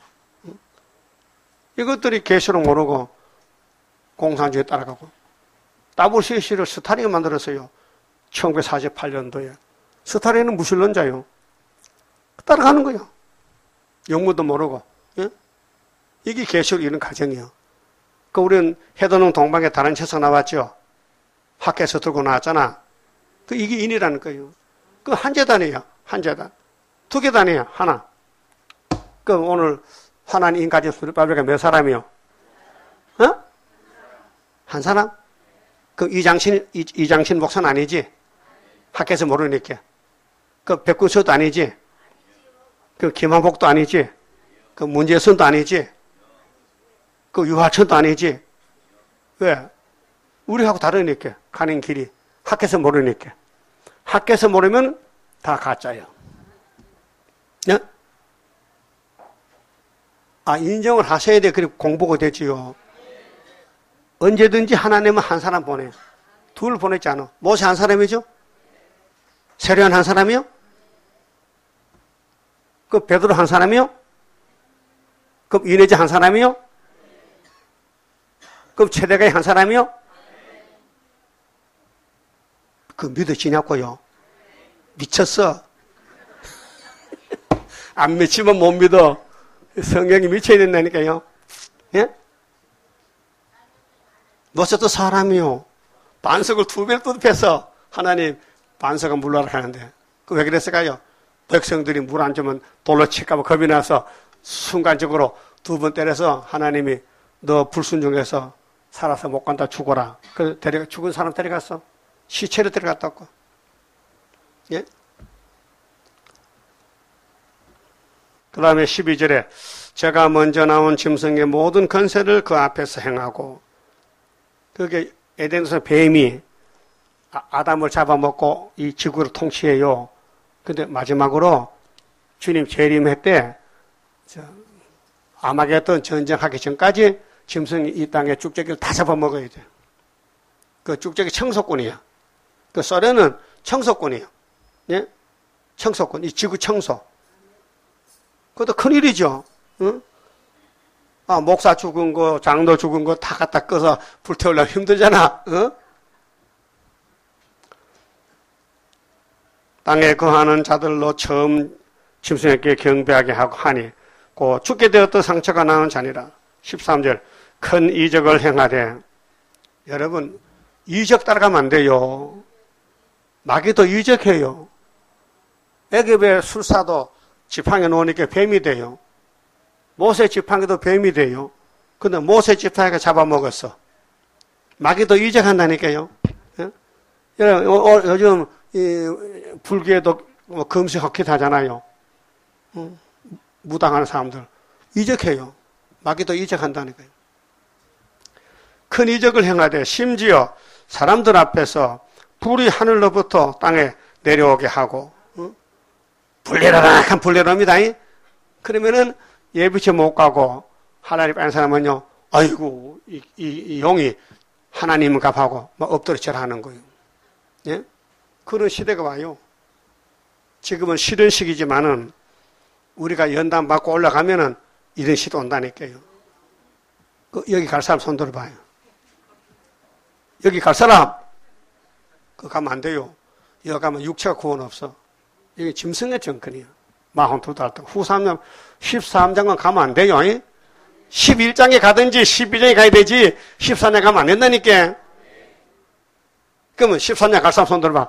이것들이 계시록 모르고 공산주의에 따라가고 WCC를 스타린이 만들었어요. 1948년도에. 스타린은 무신론자요. 따라가는 거예요. 영문도 모르고. 예? 이게 계시록 이런 과정이에요. 그 우리는 해도농 동방에 다른 책에서 나왔죠. 학교에서 들고 나왔잖아. 그 이게 인이라는 거예요. 그 한 재단이에요. 한 재단. 두 계단이에요. 하나. 그 오늘 하나님 인 가진 수리바비가 몇 사람이요? 어? 한 사람? 그 이장신 목사는 아니지? 학교에서 모르니까. 그 백군서도 아니지? 그 김한복도 아니지? 그 문재선도 아니지? 그 유화천도 아니지? 왜? 우리하고 다르니까. 가는 길이. 학교에서 모르니까. 학교에서 모르면 다 가짜예요. 네? 아, 인정을 하셔야 돼. 그리고 공부가 되지요. 언제든지 하나님은 한 사람 보내. 둘 보냈지 않아. 모세 한 사람이죠? 세례요한 한 사람이요? 그 베드로 한 사람이요? 그럼 이내제 한 사람이요? 그럼 최대가의 한 사람이요? 그 믿어지냐고요? 미쳤어. 안 미치면 못 믿어. 성경이 미쳐야 된다니까요. 예? 모세도 사람이요. 반석을 2배를 뜯어서 하나님 반석은 물러라 하는데 그 왜 그랬을까요? 백성들이 물 안 주면 돌로 칠까 봐 겁이 나서 순간적으로 2번 때려서 하나님이 너 불순종해서 살아서 못 간다 죽어라. 그 죽은 사람 데려갔어. 시체로 데려갔다고. 예? 그 다음에 12절에 제가 먼저 나온 짐승의 모든 권세를 그 앞에서 행하고 그게 에덴에서 뱀이 아담을 잡아먹고 이 지구를 통치해요. 근데 마지막으로 주님 재림할 때 아마겟돈 전쟁하기 전까지 짐승이 이 땅에 쭉저기를 다 잡아먹어야 돼. 그 쭉저기 청소꾼이야. 그 소련은 청소꾼이에요. 예? 청소꾼, 이 지구 청소. 그것도 큰일이죠. 응? 아, 목사 죽은 거, 장로 죽은 거 다 갖다 꺼서 불태우려면 힘들잖아. 응? 땅에 거하는 자들로 처음 짐승에게 경배하게 하고 하니 고 죽게 되었던 상처가 나은 자니라. 13절 큰 이적을 행하되 여러분 이적 따라가면 안 돼요. 마귀도 이적해요. 애굽의 술사도 지팡이 놓으니까 뱀이 돼요. 모세 지팡이도 뱀이 돼요. 근데 모세 지팡이가 잡아먹었어. 마귀도 이적한다니까요. 예? 여러분 요즘 이 불교에도 금식 헛짓 하잖아요. 무당하는 사람들 이적해요. 마귀도 이적한다니까요. 큰 이적을 행하되 심지어 사람들 앞에서 불이 하늘로부터 땅에 내려오게 하고 불내려라 불내려옵니다. 그러면은 예비체 못 가고 하나님 뺀 사람은요. 아이고 이 용이 하나님을 갚하고 막 엎드려 절하는 거예요. 예? 그런 시대가 와요. 지금은 싫은 시기지만은 우리가 연단 받고 올라가면은 이런 시대 온다니까요. 여기 갈 사람 손 들어봐요. 여기 갈 사람 그거 가면 안 돼요. 여기 가면 육체가 구원 없어. 이게 짐승의 정권이야. 42달 동안. 후 3년 13장은 가면 안 돼요. 11장에 가든지 12장에 가야 되지 14장 가면 안 된다니까. 그러면 13장 갈 사람 손 들어봐.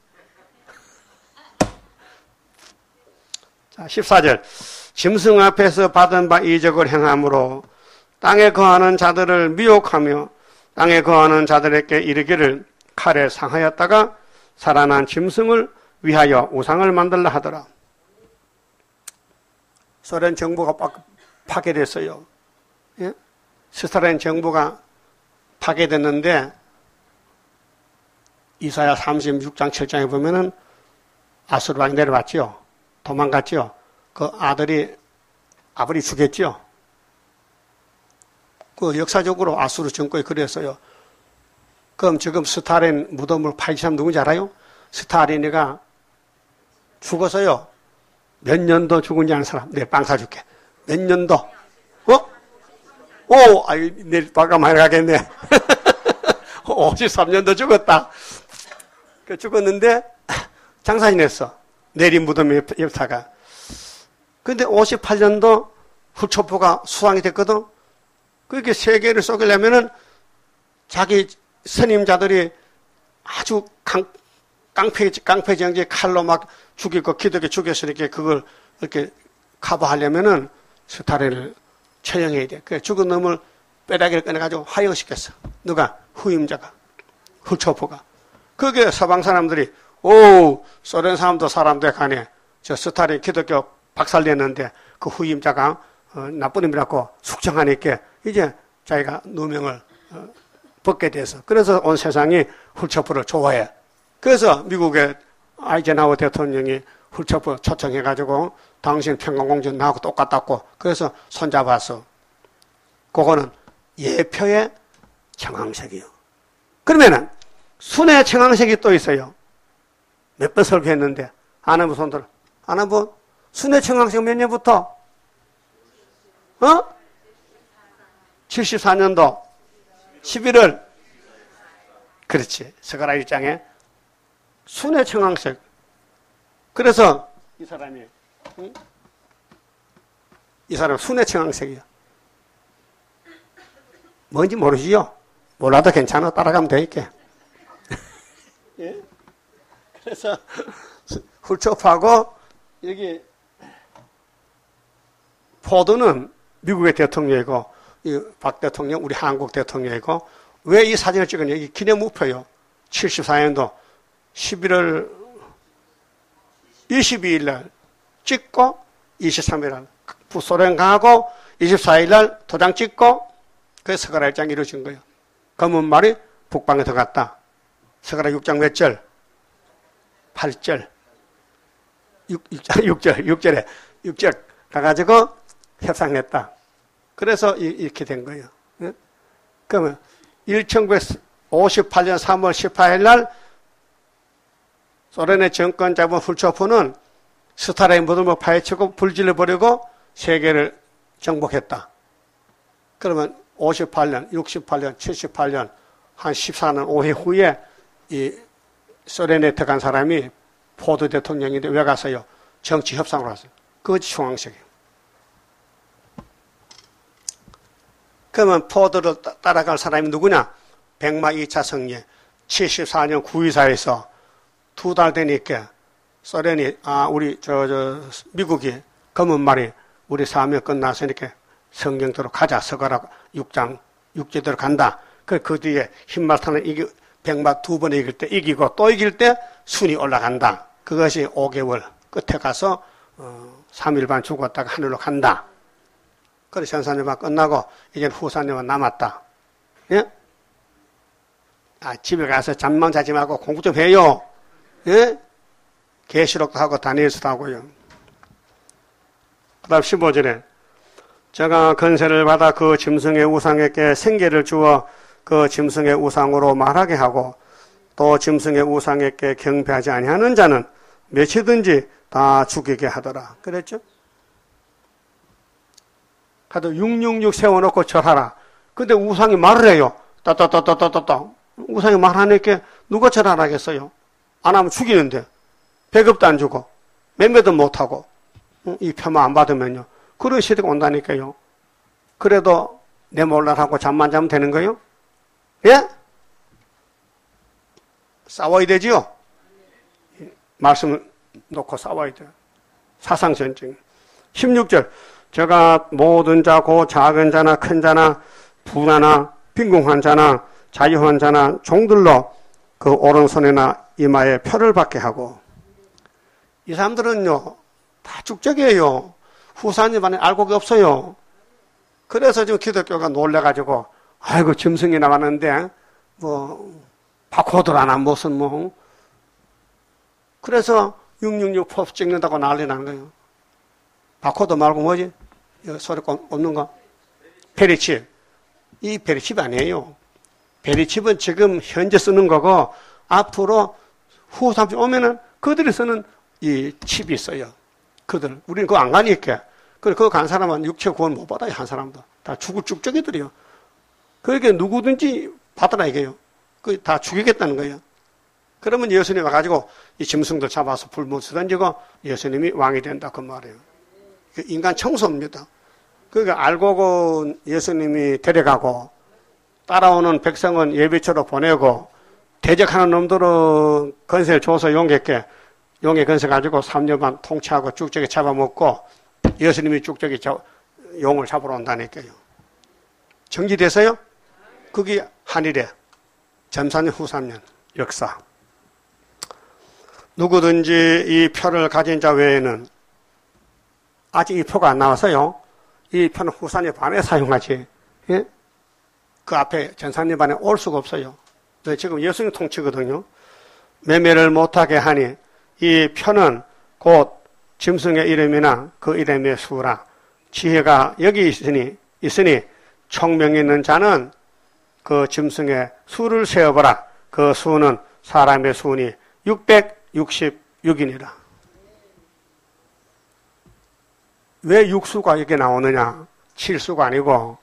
자, 14절. 짐승 앞에서 받은 바 이적을 행함으로 땅에 거하는 자들을 미혹하며 땅에 거하는 자들에게 이르기를 칼에 상하였다가 살아난 짐승을 위하여 우상을 만들라 하더라. 소련 정부가 파괴됐어요. 예? 스탈린 정부가 파괴됐는데 이사야 36장 7장에 보면은 아수르왕이 내려왔죠. 도망갔죠. 그 아버지 죽였죠. 그 역사적으로 아수르 정권이 그랬어요. 그럼 지금 스탈린 무덤을 파괴한 사람 누군지 알아요? 스탈린이가 죽어서요. 몇 년도 죽은지 아는 사람? 내 빵 사줄게. 몇 년도? 오, 아이, 내일 바가 많이 가겠네. 53년도 죽었다. 그 죽었는데, 장사진 했어. 내리 무덤 옆사가. 근데 58년도 훌초포가 수상이 됐거든. 그렇게 세계를 쏘기려면은 자기 선임자들이 아주 깡패정지 칼로 막 죽이고 기독교 죽여서 이렇게 그걸 이렇게 커버하려면은 스타레를 처형해야 돼. 그래 죽은 놈을 뼈다귀를 꺼내가지고 화형시켰어. 누가? 후임자가. 훌초포가. 그게 서방 사람들이 오, 소련 사람도 사람도 가네. 저 스타린 기독교 박살냈는데 그 후임자가 나쁜 놈이라고 숙청하니까 이제 자기가 누명을 벗게 돼서 그래서 온 세상이 훌초포를 좋아해. 그래서 미국의 아이젠하워 대통령이 훌초포 초청해가지고 당신 평강공주 나하고 똑같다고 그래서 손잡았어. 그거는 예표의 청황색이요. 그러면은 순회 청황색이 또 있어요. 몇 번 설교했는데 아는 분 손들어. 아는 분? 순회 청황색 몇 년부터? 74년도 11월. 그렇지. 스가랴 1장에 순회 청황색. 그래서 이 사람이 이 사람 순회 청황색이야. 뭔지 모르시죠? 몰라도 괜찮아. 따라가면 되니까. 예? 그래서 훌초포하고 여기 포도는 미국의 대통령이고 이 박 대통령 우리 한국 대통령이고 왜 이 사진을 찍었냐? 이 기념우표요. 74년도 11월 22일 날 찍고 23일 날 북소련 가고 24일 날 도장 찍고 그래서 스가랴 1장이 이루어진 거예요. 검은 말이 북방에 들어갔다. 스가랴 6장 몇 절? 8절. 6절 가가지고 협상했다. 그래서 이렇게 된 거예요. 그러면 1958년 3월 18일 날 소련의 정권 잡은 훌초포는 스타라인 무덤을 파헤치고 불질러 버리고 세계를 정복했다. 그러면 58년, 68년, 78년 한 14년 5회 후에 이 소련에 들어간 사람이 포도 대통령인데 왜 갔어요? 정치 협상으로 갔어요. 그것이 중앙색이에요. 그러면 포도를 따라갈 사람이 누구냐? 백마 2차 성리에 74년 9.24에서 2달 되니까 소련이 우리 미국이 검은 말이 우리 사명 끝났으니까 성경대로 가자. 서가라 6장 6제대로 간다. 그 뒤에 흰말타는 백마 2번 이길 때 이기고 또 이길 때 순이 올라간다. 그것이 5개월 끝에 가서 3일 반 죽었다가 하늘로 간다. 그래서 전사님만 끝나고 이제 후사님만 남았다. 예? 집에 가서 잠만 자지 말고 공부 좀 해요. 예? 계시록도 하고 다니엘서도 하고요. 그 다음 15절에 제가 건세를 받아 그 짐승의 우상에게 생계를 주어 그 짐승의 우상으로 말하게 하고 또 짐승의 우상에게 경배하지 아니하는 자는 몇이든지 다 죽이게 하더라. 그랬죠? 하도 666 세워놓고 절하라. 근데 우상이 말을 해요. 따따따따따따. 우상이 말하니까 누가 절 안 하겠어요? 안 하면 죽이는데. 배급도 안 주고, 매매도 못하고, 이 표만 안 받으면요. 그런 시대가 온다니까요. 그래도 내 몰라하고 잠만 자면 되는 거예요? 예? 싸워야 되지요? 말씀을 놓고 싸워야 돼요. 사상전쟁. 16절. 제가 모든 자, 고 작은 자나 큰 자나 부나나 빈궁한 자나 자유한 자나 종들로 그 오른손이나 이마에 표를 받게 하고 이 사람들은요 다 축적이에요. 후사님 안에 알고 없어요. 그래서 지금 기독교가 놀래가지고 아이고 짐승이 나왔는데 뭐 바코드라나 무슨 뭐 그래서 666 포스 찍는다고 난리 나는 거예요. 바코드 말고 뭐지? 소리 없는 거? 페리칩. 이 페리칩 아니에요. 페리칩은 지금 현재 쓰는 거고 앞으로 후 30년 오면은 그들이 쓰는 이 칩이 있어요. 우리는 그거 안 가니까. 그거 간 사람은 육체 구원 못 받아요, 한 사람도. 다 죽을 쭉적이들이요. 그러니까 누구든지 받으라 이게요. 다 죽이겠다는 거예요. 그러면 예수님 와가지고 이 짐승들 잡아서 불못에 던지고 예수님이 왕이 된다 그 말이에요. 인간 청소입니다. 그러니까 알고 예수님이 데려가고 따라오는 백성은 예비처로 보내고 대적하는 놈들은 건세를 줘서 용의 건세 가지고 3년 반 통치하고 쭉적이 잡아먹고 예수님이 쭉적이 용을 잡으러 온다니까요. 정지돼서요? 그게 한일에 전사년 후 3년 역사. 누구든지 이 표를 가진 자 외에는 아직 이 표가 안 나와서요. 이 표는 후산의 반에 사용하지. 예? 그 앞에 전사님 반에 올 수가 없어요. 지금 예수님 통치거든요. 매매를 못하게 하니 이 표는 곧 짐승의 이름이나 그 이름의 수라. 지혜가 여기 있으니 총명이 있는 자는 그 짐승의 수를 세어보라. 그 수는 사람의 수니 666이니라. 왜 6수가 이렇게 나오느냐? 7수가 아니고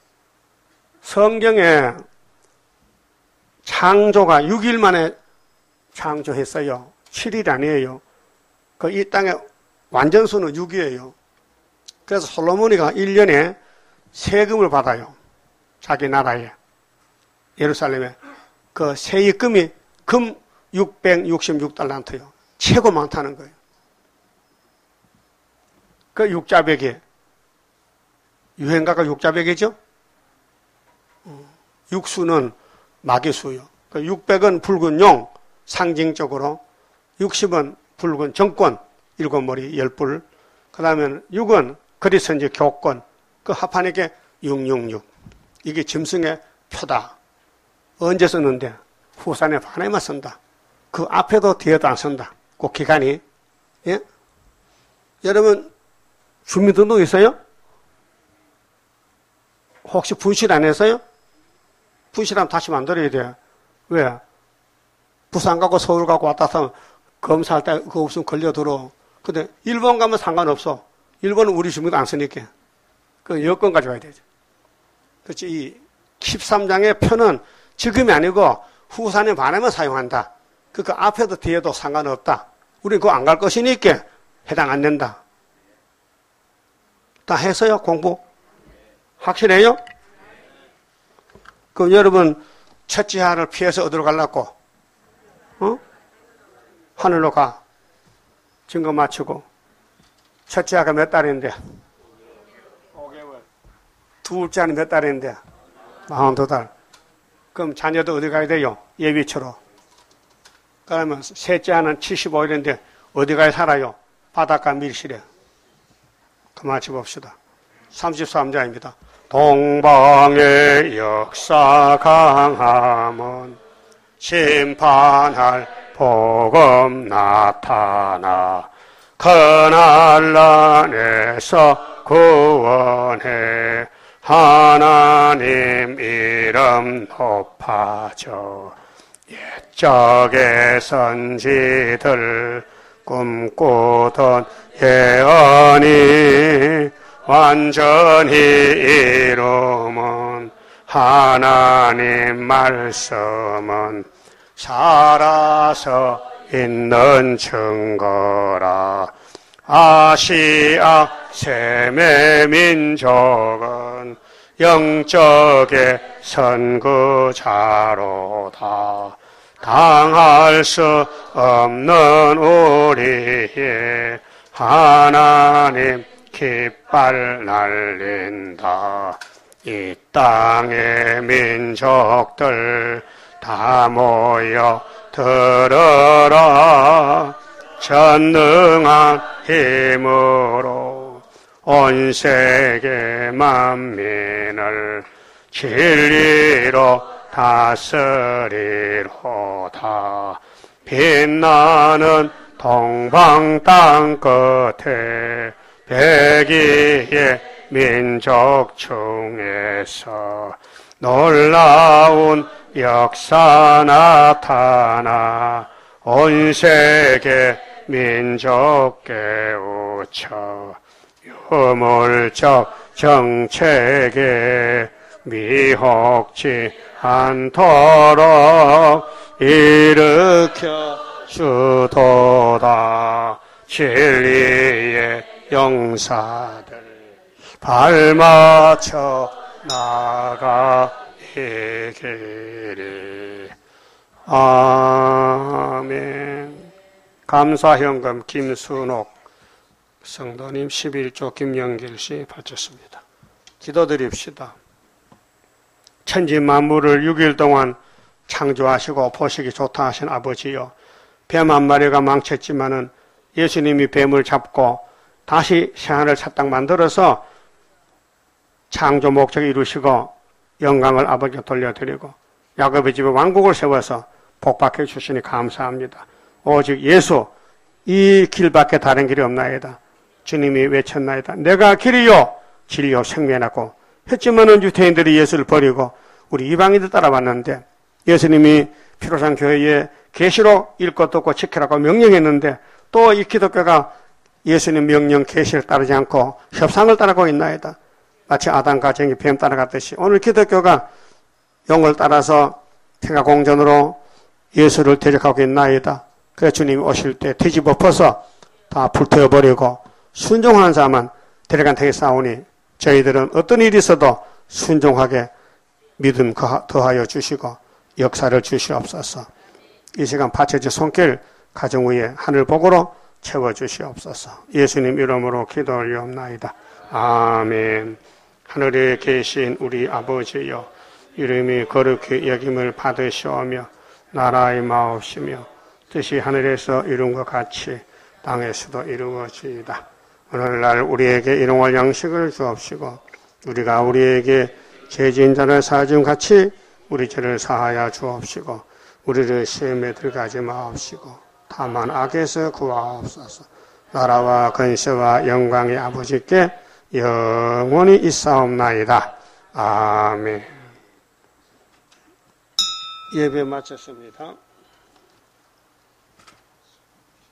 성경에 창조가 6일 만에 창조했어요. 7일 아니에요. 이 땅의 완전수는 6이에요. 그래서 솔로몬이가 1년에 세금을 받아요. 자기 나라에. 예루살렘에. 그 세입금이 금 666달란트요. 최고 많다는 거예요. 그 육자백이 유행가가 육자백이죠. 육수는 마귀수요. 그 600은 붉은 용 상징적으로 60은 붉은 정권 7머리 10뿔 그 다음에 6은 그리스인지 교권 그 합하니까 666 이게 짐승의 표다. 언제 썼는데 후산의 반에만 쓴다. 그 앞에도 뒤에도 안 쓴다. 그 기간이. 예? 여러분 주민등록 있어요? 혹시 분실 안 했어요? 분실하면 다시 만들어야 돼요. 왜? 부산 가고 서울 가고 왔다 갔다 하면 검사할 때 그거 없으면 걸려들어. 근데 일본 가면 상관없어. 일본은 우리 주민도 안 쓰니까. 그 여권 가져와야 되죠. 그렇지. 이 13장의 표는 지금이 아니고 후산의 반에만 사용한다. 그 앞에도 뒤에도 상관없다. 우리 그거 안 갈 것이니까 해당 안 된다. 다 했어요? 공부? 확실해요? 그 여러분 첫째하를 피해서 어디로 가려고? 하늘로 가. 증거 맞추고. 첫째하가 몇 달인데? 5개월. 둘째는 몇 달인데? 42달. 그럼 자녀도 어디 가야 돼요? 예비처로. 그러면 셋째하는 75일인데 어디 가야 살아요? 바닷가 밀실에. 그만치 봅시다. 33자입니다. 동방의 역사 강함은 심판할 복음 나타나 그날란에서 구원해 하나님 이름 높아져 옛적의 선지들 꿈꾸던 예언이 완전히 이루면 하나님 말씀은 살아서 있는 증거라. 아시아 셈의 민족은 영적의 선구자로다. 당할 수 없는 우리의 하나님 깃발 날린다. 이 땅의 민족들 다 모여 들어라. 전능한 힘으로 온 세계 만민을 진리로 다스리로다. 빛나는 동방 땅 끝에 백이의 민족 중에서 놀라운 역사 나타나 온 세계 민족 깨우쳐 유물적 정책에 미혹지 않도록 일으켜 주도다. 진리의 용사들 발맞춰 나가이기를. 아멘. 감사현금 김순옥 성도님 11조 김영길씨 바쳤습니다. 기도드립시다. 천지 만물을 6일 동안 창조하시고 보시기 좋다 하신 아버지여, 뱀 한 마리가 망쳤지만은 예수님이 뱀을 잡고 다시 새하늘 새 땅 만들어서 창조 목적을 이루시고 영광을 아버지께 돌려드리고 야곱의 집에 왕국을 세워서 복받게 주시니 감사합니다. 오직 예수, 이 길밖에 다른 길이 없나이다. 주님이 외쳤나이다. 내가 길이요 진리요 생명이라고 했지만은 유대인들이 예수를 버리고 우리 이방인들 따라왔는데, 예수님이 피로상 교회에 계시록 읽고 듣고 지키라고 명령했는데 또 이 기독교가 예수님 명령 계시를 따르지 않고 협상을 따르고 있나이다. 마치 아담 가정이 뱀 따라갔듯이 오늘 기독교가 용을 따라서 태가공전으로 예수를 대적하고 있나이다. 그래서 주님이 오실 때 뒤집어 엎어서 다 불태워버리고 순종하는 자만 데려간 택이 싸우니 저희들은 어떤 일이 있어도 순종하게 믿음 더하여 주시고 역사를 주시옵소서. 이 시간 바쳐진 손길 가정 위에 하늘복으로 채워주시옵소서. 예수님 이름으로 기도 올리옵나이다. 아멘. 하늘에 계신 우리 아버지여, 이름이 거룩히 여김을 받으시오며 나라의 마옵시며 뜻이 하늘에서 이룬 것 같이 땅에서도 이루어지이다. 오늘날 우리에게 일용할 양식을 주옵시고 우리가 우리에게 죄진 자를 사하준 같이 우리 죄를 사하여 주옵시고 우리를 시험에 들어가지 마옵시고 다만 악에서 구하옵소서. 나라와 근세와 영광의 아버지께 영원히 있사옵나이다. 아멘. 예배 마쳤습니다.